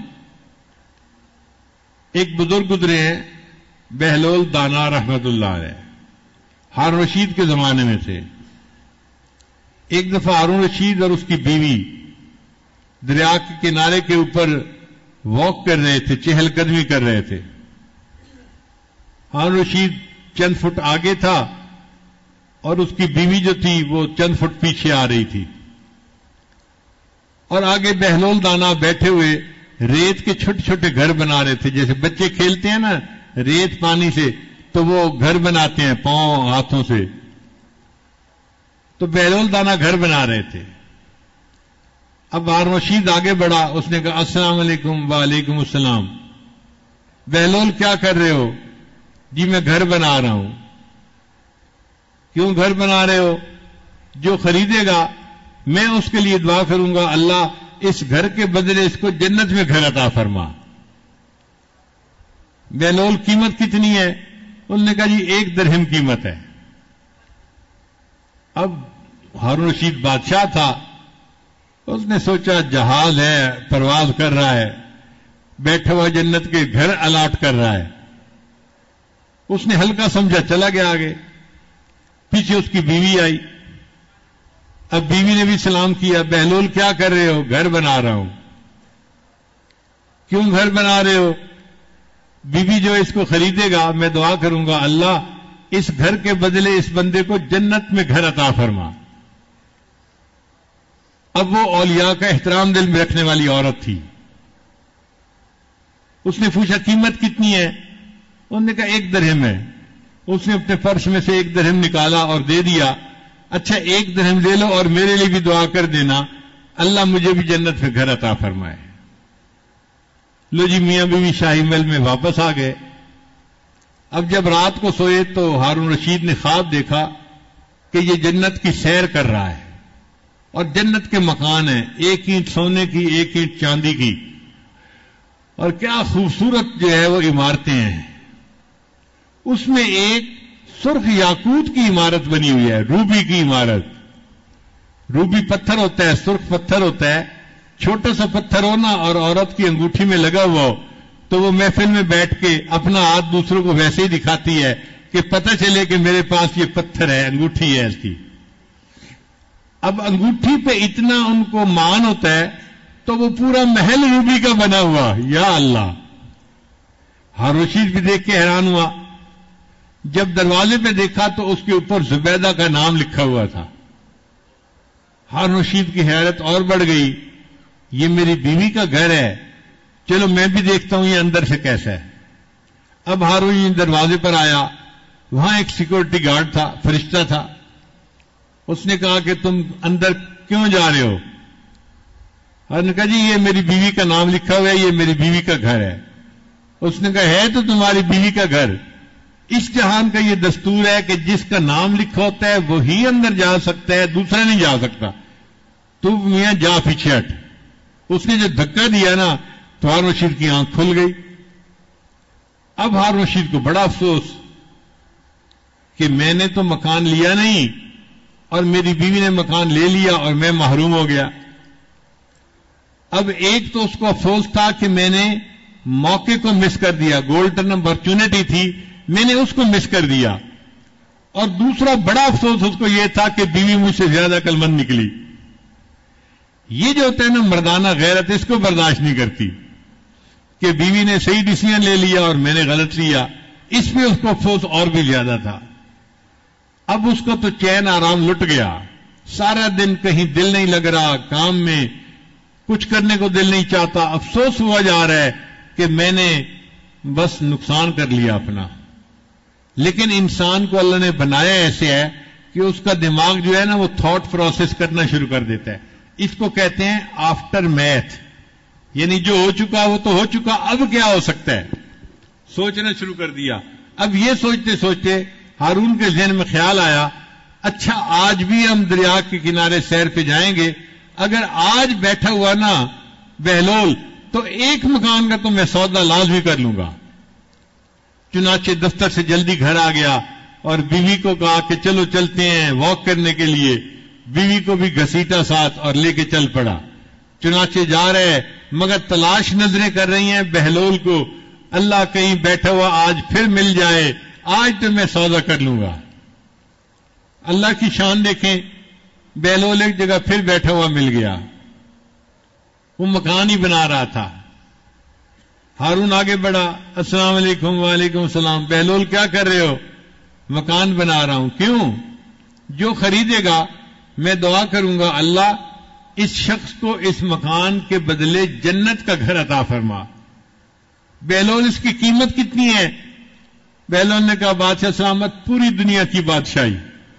ایک بزرگ گزرے ہیں بہلول دانا رحمت اللہ علیہ، ہارون رشید کے زمانے میں تھے۔ ایک دفعہ ہارون رشید اور اس کی بیوی دریا کے کنارے کے اوپر واک کر رہے تھے، چہل قدمی کر رہے تھے۔ ہارون رشید چند فٹ آگے تھا اور اس کی بیوی جو تھی وہ چند فٹ پیچھے آ رہی تھی، اور آگے بہلول دانا بیٹھے ہوئے ریت کے چھوٹے چھوٹے گھر بنا رہے تھے۔ جیسے بچے کھیلتے ہیں نا ریت پانی سے، تو وہ گھر بناتے ہیں پاؤں ہاتھوں سے، تو بہلول دانا گھر بنا رہے تھے۔ اب ہارون رشید آگے بڑھا، اس نے کہا السلام علیکم۔ وعلیکم السلام۔ بہلول کیا کر رہے ہو؟ جی میں گھر بنا رہا ہوں۔ کیوں گھر بنا رہے ہو؟ جو خریدے گا میں اس کے لیے دعا کروں گا اللہ اس گھر کے بدلے اس کو جنت میں گھر عطا فرما۔ بہلول قیمت کتنی ہے؟ انہوں نے کہا جی 1 درہم قیمت ہے۔ اب ہارون رشید بادشاہ تھا، اس نے سوچا جہاز ہے پرواز کر رہا ہے، بیٹھا ہوا جنت کے گھر الاٹ کر رہا ہے۔ اس نے ہلکا سمجھا، چلا گیا آگے۔ پیچھے اس کی بیوی آئی، اب بیوی نے بھی سلام کیا، بہلول کیا کر رہے ہو؟ گھر بنا رہا ہوں۔ کیوں گھر بنا رہے ہو؟ بیوی جو اس کو خریدے گا میں دعا کروں گا اللہ اس گھر کے بدلے اس بندے کو جنت میں گھر عطا فرما۔ اب وہ اولیاء کا احترام دل میں رکھنے والی عورت تھی۔ اس نے پوچھا قیمت کتنی ہے؟ انہوں نے کہا 1 درہم ہے۔ اس نے اپنے پرس میں سے 1 درہم نکالا اور دے دیا۔ اچھا 1 درہم لے لو اور میرے لیے بھی دعا کر دینا اللہ مجھے بھی جنت میں گھر عطا فرمائے۔ لو جی میاں بیوی شاہی محل میں واپس آ گئے۔ اب جب رات کو سوئے تو ہارون رشید نے خواب دیکھا کہ یہ جنت کی سیر کر رہا ہے اور جنت کے مکان ہیں، 1 اینٹ سونے کی 1 اینٹ چاندی کی، اور کیا خوبصورت جو ہے وہ عمارتیں ہیں۔ اس میں ایک سرخ یاقوت کی عمارت بنی ہوئی ہے، روبی کی عمارت۔ روبی پتھر ہوتا ہے، سرخ پتھر ہوتا ہے، چھوٹا سا پتھر ہونا اور عورت کی انگوٹھی میں لگا ہوا ہو تو وہ محفل میں بیٹھ کے اپنا ہاتھ دوسروں کو ویسے ہی دکھاتی ہے کہ پتہ چلے کہ میرے پاس یہ پتھر ہے، انگوٹھی ہے اس کی۔ اب انگوٹھی پہ اتنا ان کو مان ہوتا ہے تو وہ پورا محل روبی کا بنا ہوا۔ یا اللہ! ہارون رشید بھی دیکھ کے حیران ہوا۔ جب دروازے پہ دیکھا تو اس کے اوپر زبیدہ کا نام لکھا ہوا تھا۔ ہارون رشید کی حیرت اور بڑھ گئی، یہ میری بیوی کا گھر ہے، چلو میں بھی دیکھتا ہوں یہ اندر سے کیسا ہے۔ اب ہارون رشید دروازے پر آیا، وہاں ایک سیکورٹی گارڈ تھا، فرشتہ تھا۔ اس نے کہا کہ تم اندر کیوں جا رہے ہو؟ ہارون نے کہا جی یہ میری بیوی کا نام لکھا ہوا ہے، یہ میری بیوی کا گھر ہے۔ اس نے کہا ہے تو تمہاری بیوی کا گھر، اس جہان کا یہ دستور ہے کہ جس کا نام لکھا ہوتا ہے وہی اندر جا سکتا ہے، دوسرا نہیں جا سکتا۔ تو میاں جا پیچھے ہٹ۔ اس نے جو دھکا دیا نا تو ہارون رشید کی آنکھ کھل گئی۔ اب ہارون رشید کو بڑا افسوس کہ میں نے تو مکان لیا نہیں اور میری بیوی نے مکان لے لیا اور میں محروم ہو گیا۔ اب ایک تو اس کو افسوس تھا کہ میں نے موقع کو مس کر دیا، گولڈن اپرچونٹی تھی، میں نے اس کو مس کر دیا، اور دوسرا بڑا افسوس اس کو یہ تھا کہ بیوی مجھ سے زیادہ عقلمند نکلی۔ یہ جو ہوتا ہے نا مردانہ غیرت، اس کو برداشت نہیں کرتی کہ بیوی نے صحیح ڈیسیژن لے لیا اور میں نے غلط لیا، اس میں اس کو افسوس اور بھی زیادہ تھا۔ اب اس کو تو چین آرام لٹ گیا، سارا دن کہیں دل نہیں لگ رہا، کام میں کچھ کرنے کو دل نہیں چاہتا، افسوس ہوا جا رہا ہے کہ میں نے بس نقصان کر لیا اپنا۔ لیکن انسان کو اللہ نے بنایا ایسے ہے کہ اس کا دماغ جو ہے نا وہ تھاٹ پروسیس کرنا شروع کر دیتا ہے۔ اس کو کہتے ہیں آفٹر میتھ، یعنی جو ہو چکا وہ تو ہو چکا، اب کیا ہو سکتا ہے، سوچنا شروع کر دیا۔ اب یہ سوچتے سوچتے ہارون کے ذہن میں خیال آیا، اچھا آج بھی ہم دریا کے کنارے سیر پہ جائیں گے، اگر آج بیٹھا ہوا نا بہلول تو ایک مکان کا تو میں سودا لازمی کر لوں گا۔ چنانچہ دفتر سے جلدی گھر آ گیا اور بیوی کو کہا کہ چلو چلتے ہیں واک کرنے کے لیے۔ بیوی کو بھی گھسیٹا ساتھ اور لے کے چل پڑا۔ چنانچہ جا رہے مگر تلاش نظریں کر رہی ہیں بہلول کو، اللہ کہیں بیٹھا ہوا آج پھر مل جائے، آج تو میں سودا کر لوں گا۔ اللہ کی شان دیکھیں، بہلول ایک جگہ پھر بیٹھا ہوا مل گیا، وہ مکان ہی بنا رہا تھا۔ ہارون آگے بڑھا، السلام علیکم۔ وعلیکم السلام۔ بہلول کیا کر رہے ہو؟ مکان بنا رہا ہوں۔ کیوں؟ جو خریدے گا میں دعا کروں گا اللہ اس شخص کو اس مکان کے بدلے جنت کا گھر عطا فرما۔ بہلول اس کی قیمت کتنی ہے؟ بہلول نے کہا بادشاہ سلامت، پوری دنیا کی بادشاہی۔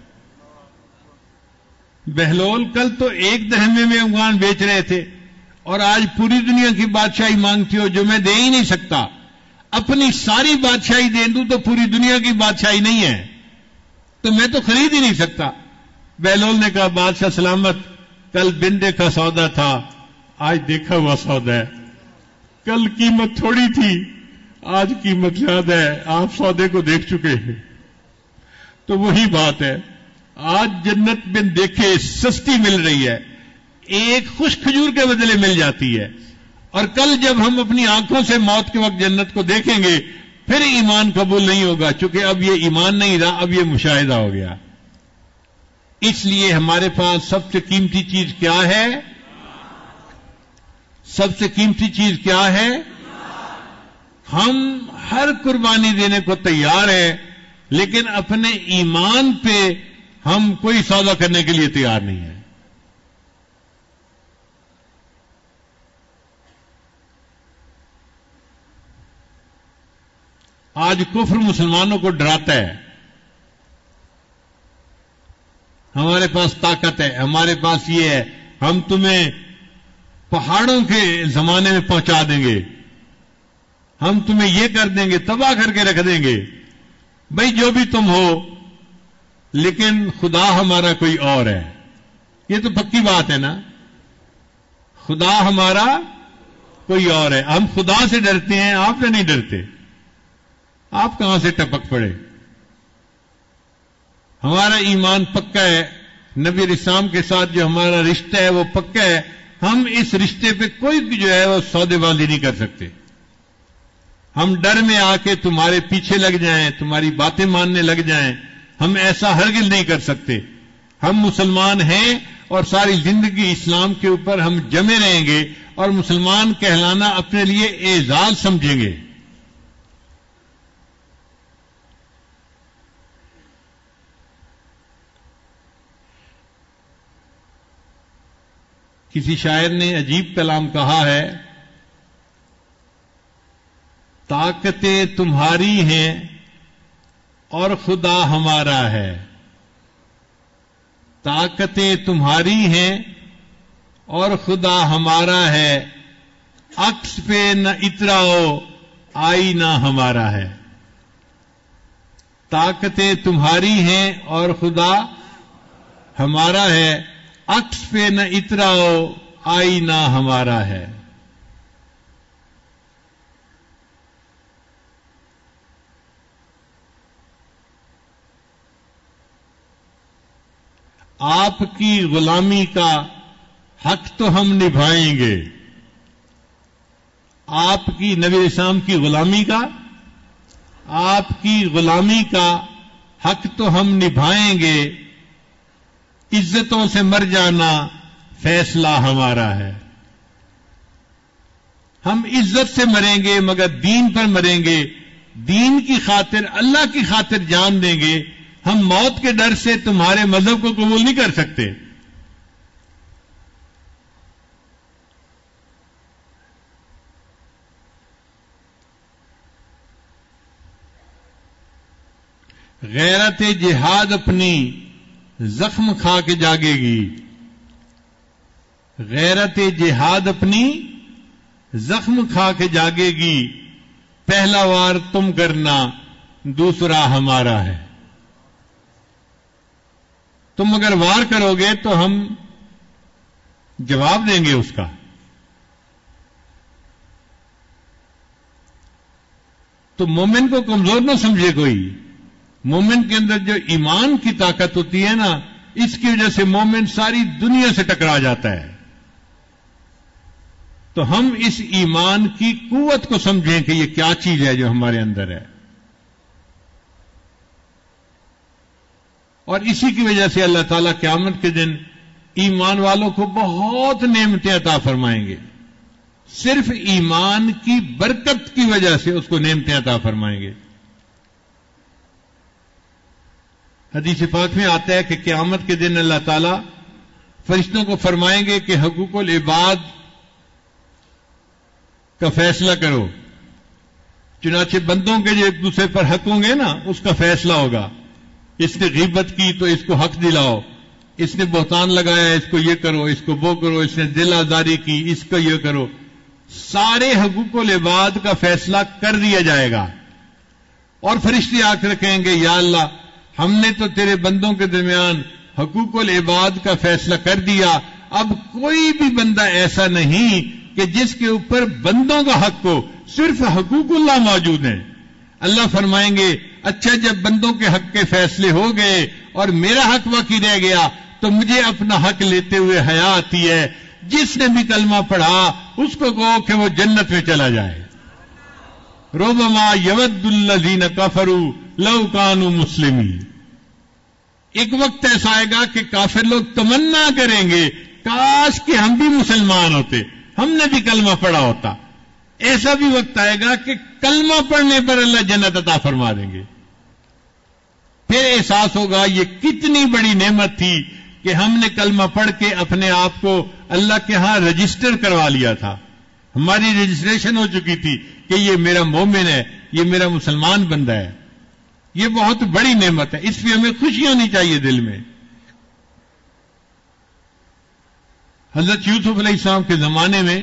بہلول کل تو 1 درہم میں مکان بیچ رہے تھے اور آج پوری دنیا کی بادشاہی مانگتی ہو جو میں دے ہی نہیں سکتا۔ اپنی ساری بادشاہی دے دوں تو پوری دنیا کی بادشاہی نہیں ہے، تو میں تو خرید ہی نہیں سکتا۔ بہلول نے کہا بادشاہ سلامت، کل بن دیکھا سودا تھا، آج دیکھا ہوا سودا ہے۔ کل قیمت تھوڑی تھی، آج قیمت زیادہ ہے، آپ سودے کو دیکھ چکے ہیں۔ تو وہی بات ہے، آج جنت بن دیکھے سستی مل رہی ہے، ایک خوش کھجور کے بدلے مل جاتی ہے، اور کل جب ہم اپنی آنکھوں سے موت کے وقت جنت کو دیکھیں گے پھر ایمان قبول نہیں ہوگا، چونکہ اب یہ ایمان نہیں رہا، اب یہ مشاہدہ ہو گیا۔ اس لیے ہمارے پاس سب سے قیمتی چیز کیا ہے؟ سب سے قیمتی چیز کیا ہے؟ ہم ہر قربانی دینے کو تیار ہیں، لیکن اپنے ایمان پہ ہم کوئی سودا کرنے کے لیے تیار نہیں ہیں۔ آج کفر مسلمانوں کو ڈراتا ہے، ہمارے پاس طاقت ہے، ہمارے پاس یہ ہے، ہم تمہیں پہاڑوں کے زمانے میں پہنچا دیں گے، ہم تمہیں یہ کر دیں گے، تباہ کر کے رکھ دیں گے۔ بھئی جو بھی تم ہو، لیکن خدا ہمارا کوئی اور ہے۔ یہ تو پکی بات ہے نا، خدا ہمارا کوئی اور ہے۔ ہم خدا سے ڈرتے ہیں، آپ سے نہیں ڈرتے۔ آپ کہاں سے ٹپک پڑے؟ ہمارا ایمان پکا ہے، نبی اسلام کے ساتھ جو ہمارا رشتہ ہے وہ پکا ہے۔ ہم اس رشتے پہ کوئی بھی جو ہے وہ سودے بازی نہیں کر سکتے۔ ہم ڈر میں آ کے تمہارے پیچھے لگ جائیں، تمہاری باتیں ماننے لگ جائیں، ہم ایسا ہرگز نہیں کر سکتے۔ ہم مسلمان ہیں اور ساری زندگی اسلام کے اوپر ہم جمے رہیں گے، اور مسلمان کہلانا اپنے لیے اعزاز سمجھیں گے۔ کسی شاعر نے عجیب کلام کہا ہے، طاقتیں تمہاری ہیں اور خدا ہمارا ہے، طاقتیں تمہاری ہیں اور خدا ہمارا ہے، عکس پہ نہ اتراؤ آئینہ ہمارا ہے۔ طاقتیں تمہاری ہیں اور خدا ہمارا ہے، عکس پہ نہ اتراؤ آئینہ ہمارا ہے۔ آپ کی غلامی کا حق تو ہم نبھائیں گے، آپ کی نبی اسلام کی غلامی کا، آپ کی غلامی کا حق تو ہم نبھائیں گے، عزتوں سے مر جانا فیصلہ ہمارا ہے۔ ہم عزت سے مریں گے مگر دین پر مریں گے، دین کی خاطر، اللہ کی خاطر جان دیں گے۔ ہم موت کے ڈر سے تمہارے مذہب کو قبول نہیں کر سکتے۔ غیرت جہاد اپنی زخم کھا کے جاگے گی، غیرت جہاد اپنی زخم کھا کے جاگے گی، پہلا وار تم کرنا دوسرا ہمارا ہے۔ تم اگر وار کرو گے تو ہم جواب دیں گے اس کا۔ تو مومن کو کمزور نہ سمجھے کوئی، مومن کے اندر جو ایمان کی طاقت ہوتی ہے نا، اس کی وجہ سے مومن ساری دنیا سے ٹکرا جاتا ہے۔ تو ہم اس ایمان کی قوت کو سمجھیں کہ یہ کیا چیز ہے جو ہمارے اندر ہے، اور اسی کی وجہ سے اللہ تعالیٰ قیامت کے دن ایمان والوں کو بہت نعمتیں عطا فرمائیں گے، صرف ایمان کی برکت کی وجہ سے اس کو نعمتیں عطا فرمائیں گے۔ حدیث پاک میں آتا ہے کہ قیامت کے دن اللہ تعالیٰ فرشتوں کو فرمائیں گے کہ حقوق العباد کا فیصلہ کرو۔ چنانچہ بندوں کے جو ایک دوسرے پر حق ہوں گے نا، اس کا فیصلہ ہوگا۔ اس نے غیبت کی تو اس کو حق دلاؤ، اس نے بہتان لگایا اس کو یہ کرو، اس کو وہ کرو، اس نے دل آزاری کی اس کو یہ کرو۔ سارے حقوق العباد کا فیصلہ کر دیا جائے گا، اور فرشتے آ کر کہیں گے یا اللہ، ہم نے تو تیرے بندوں کے درمیان حقوق العباد کا فیصلہ کر دیا، اب کوئی بھی بندہ ایسا نہیں کہ جس کے اوپر بندوں کا حق ہو، صرف حقوق اللہ موجود ہیں۔ اللہ فرمائیں گے اچھا، جب بندوں کے حق کے فیصلے ہو گئے اور میرا حق باقی رہ گیا تو مجھے اپنا حق لیتے ہوئے حیا آتی ہے، جس نے بھی کلمہ پڑھا اس کو کہو کہ وہ جنت میں چلا جائے۔ ربما یود الذین کفروا لو کانوا مسلمین۔ ایک وقت ایسا آئے گا کہ کافر لوگ تمنا کریں گے کاش کہ ہم بھی مسلمان ہوتے، ہم نے بھی کلمہ پڑھا ہوتا۔ ایسا بھی وقت آئے گا کہ کلمہ پڑھنے پر اللہ جنت عطا فرما دیں گے. پھر احساس ہوگا یہ کتنی بڑی نعمت تھی کہ ہم نے کلمہ پڑھ کے اپنے آپ کو اللہ کے ہاں رجسٹر کروا لیا تھا. ہماری رجسٹریشن ہو چکی تھی کہ یہ میرا مومن ہے، یہ میرا مسلمان بندہ ہے. یہ بہت بڑی نعمت ہے، اس پہ ہمیں خوشی ہونی چاہیے دل میں. حضرت یوسف علیہ السلام کے زمانے میں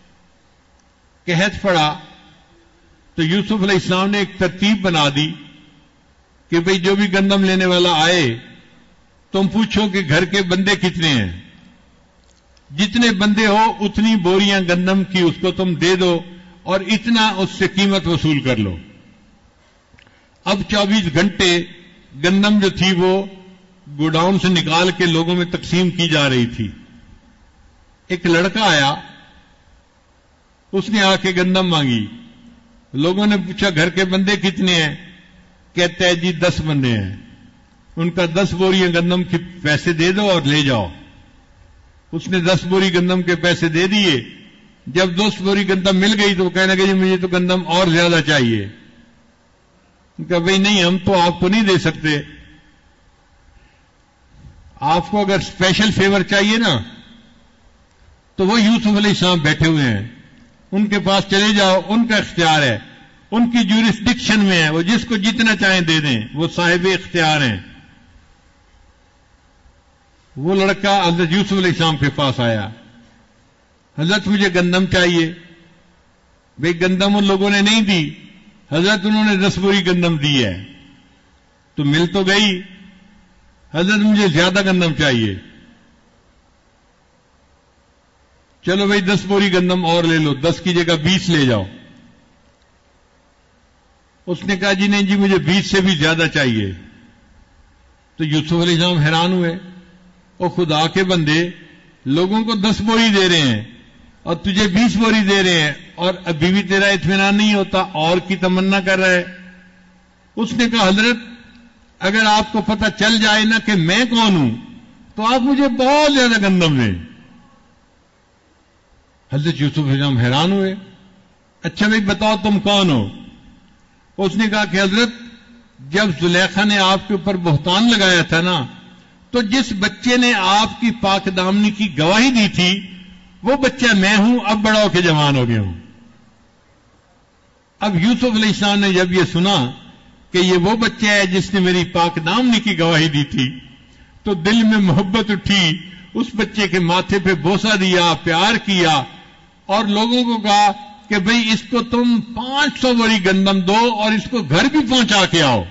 قحط پڑا تو یوسف علیہ السلام نے ایک ترتیب بنا دی کہ بھئی جو بھی گندم لینے والا آئے تم پوچھو کہ گھر کے بندے کتنے ہیں، جتنے بندے ہو اتنی بوریاں گندم کی اس کو تم دے دو اور اتنا اس سے قیمت وصول کر لو. اب 24 گھنٹے گندم جو تھی وہ گوڈاؤن سے نکال کے لوگوں میں تقسیم کی جا رہی تھی. ایک لڑکا آیا، اس نے آ کے گندم مانگی. لوگوں نے پوچھا گھر کے بندے کتنے ہیں؟ کہتا ہے جی 10 بندے ہیں. ان کا 10 بوریاں گندم کے پیسے دے دو اور لے جاؤ. اس نے 10 بوری گندم کے پیسے دے دیے. جب 10 بوری گندم مل گئی تو وہ کہنے لگے جی مجھے تو گندم اور زیادہ چاہیے. کہا بھئی نہیں، ہم تو آپ کو نہیں دے سکتے. آپ کو اگر اسپیشل فیور چاہیے نا تو وہ یوسف علیہ السلام بیٹھے ہوئے ہیں، ان کے پاس چلے جاؤ، ان کا اختیار ہے، ان کی جورسڈکشن میں ہے، وہ جس کو جتنا چاہیں دے دیں، وہ صاحب اختیار ہیں. وہ لڑکا حضرت یوسف علیہ السلام کے پاس آیا، حضرت مجھے گندم چاہیے. بھئی گندم ان لوگوں نے نہیں دی، حضرت انہوں نے 10 بوری گندم دی ہے. تو مل تو گئی، حضرت مجھے زیادہ گندم چاہیے. چلو بھئی 10 بوری گندم اور لے لو، 10 کی جگہ 20 لے جاؤ. اس نے کہا جی نہیں جی مجھے 20 سے بھی زیادہ چاہیے. تو یوسف علیہ السلام حیران ہوئے، اور خدا کے بندے لوگوں کو 10 بوری دے رہے ہیں اور تجھے 20 بوری دے رہے ہیں، اور ابھی بھی تیرا اطمینان نہیں ہوتا، اور کی تمنا کر رہا ہے. اس نے کہا حضرت اگر آپ کو پتہ چل جائے نا کہ میں کون ہوں تو آپ مجھے بہت زیادہ گندم دیں. حضرت یوسف علیہ السلام حیران ہوئے. اچھا بھائی بتاؤ تم کون ہو؟ اس نے کہا کہ حضرت جب زلیخا نے آپ کے اوپر بہتان لگایا تھا نا تو جس بچے نے آپ کی پاک دامنی کی گواہی دی تھی وہ بچہ میں ہوں، اب بڑا ہو کے جوان ہو گیا ہوں. اب یوسف علیہ السلام نے جب یہ سنا کہ یہ وہ بچہ ہے جس نے میری پاک دامنی کی گواہی دی تھی تو دل میں محبت اٹھی. اس بچے کے ماتھے پہ بوسہ دیا، پیار کیا، اور لوگوں کو کہا کہ بھئی اس کو تم 500 بوری گندم دو اور اس کو گھر بھی پہنچا کے آؤ.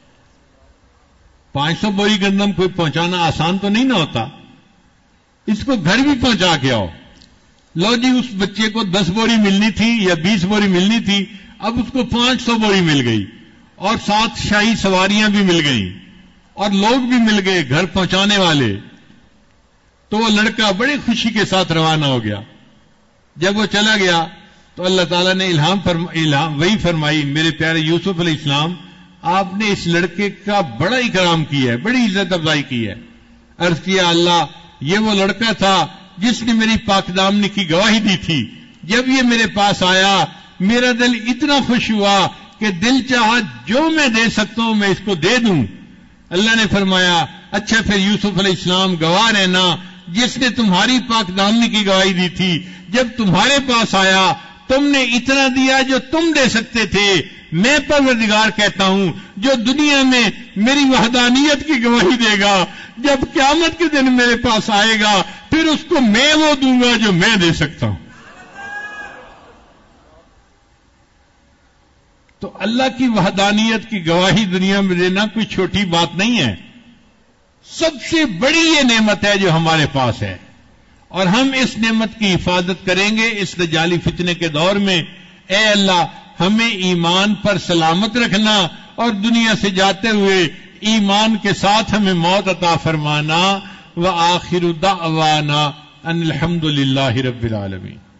500 بوری گندم کوئی پہنچانا آسان تو نہیں نہ ہوتا، اس کو گھر بھی پہنچا کے آؤ. لو جی اس بچے کو 10 بوری ملنی تھی یا 20 بوری ملنی تھی، اب اس کو 500 بوری مل گئی، اور 7 شاہی سواریاں بھی مل گئیں اور لوگ بھی مل گئے گھر پہنچانے والے. تو وہ لڑکا بڑی خوشی کے ساتھ روانہ ہو گیا. جب وہ چلا گیا تو اللہ تعالیٰ نے الہام وہی فرمائی، میرے پیارے یوسف علیہ السلام آپ نے اس لڑکے کا بڑا اکرام کیا ہے، بڑی عزت افزائی کی ہے. عرض کیا اللہ یہ وہ لڑکا تھا جس نے میری پاک دامنی کی گواہی دی تھی. جب یہ میرے پاس آیا میرا دل اتنا خوش ہوا کہ دل چاہا جو میں دے سکتا ہوں میں اس کو دے دوں. اللہ نے فرمایا اچھا پھر یوسف علیہ السلام گواہ رہنا، جس نے تمہاری پاک دامنی کی گواہی دی تھی جب تمہارے پاس آیا تم نے اتنا دیا جو تم دے سکتے تھے. میں پروردگار کہتا ہوں جو دنیا میں میری وحدانیت کی گواہی دے گا جب قیامت کے دن میرے پاس آئے گا پھر اس کو میں وہ دوں گا جو میں دے سکتا ہوں. تو اللہ کی وحدانیت کی گواہی دنیا میں دینا کوئی چھوٹی بات نہیں ہے. سب سے بڑی یہ نعمت ہے جو ہمارے پاس ہے، اور ہم اس نعمت کی حفاظت کریں گے اس دجالی فتنے کے دور میں. اے اللہ ہمیں ایمان پر سلامت رکھنا اور دنیا سے جاتے ہوئے ایمان کے ساتھ ہمیں موت عطا فرمانا. وآخر دعوانا ان الحمد للہ رب العالمین.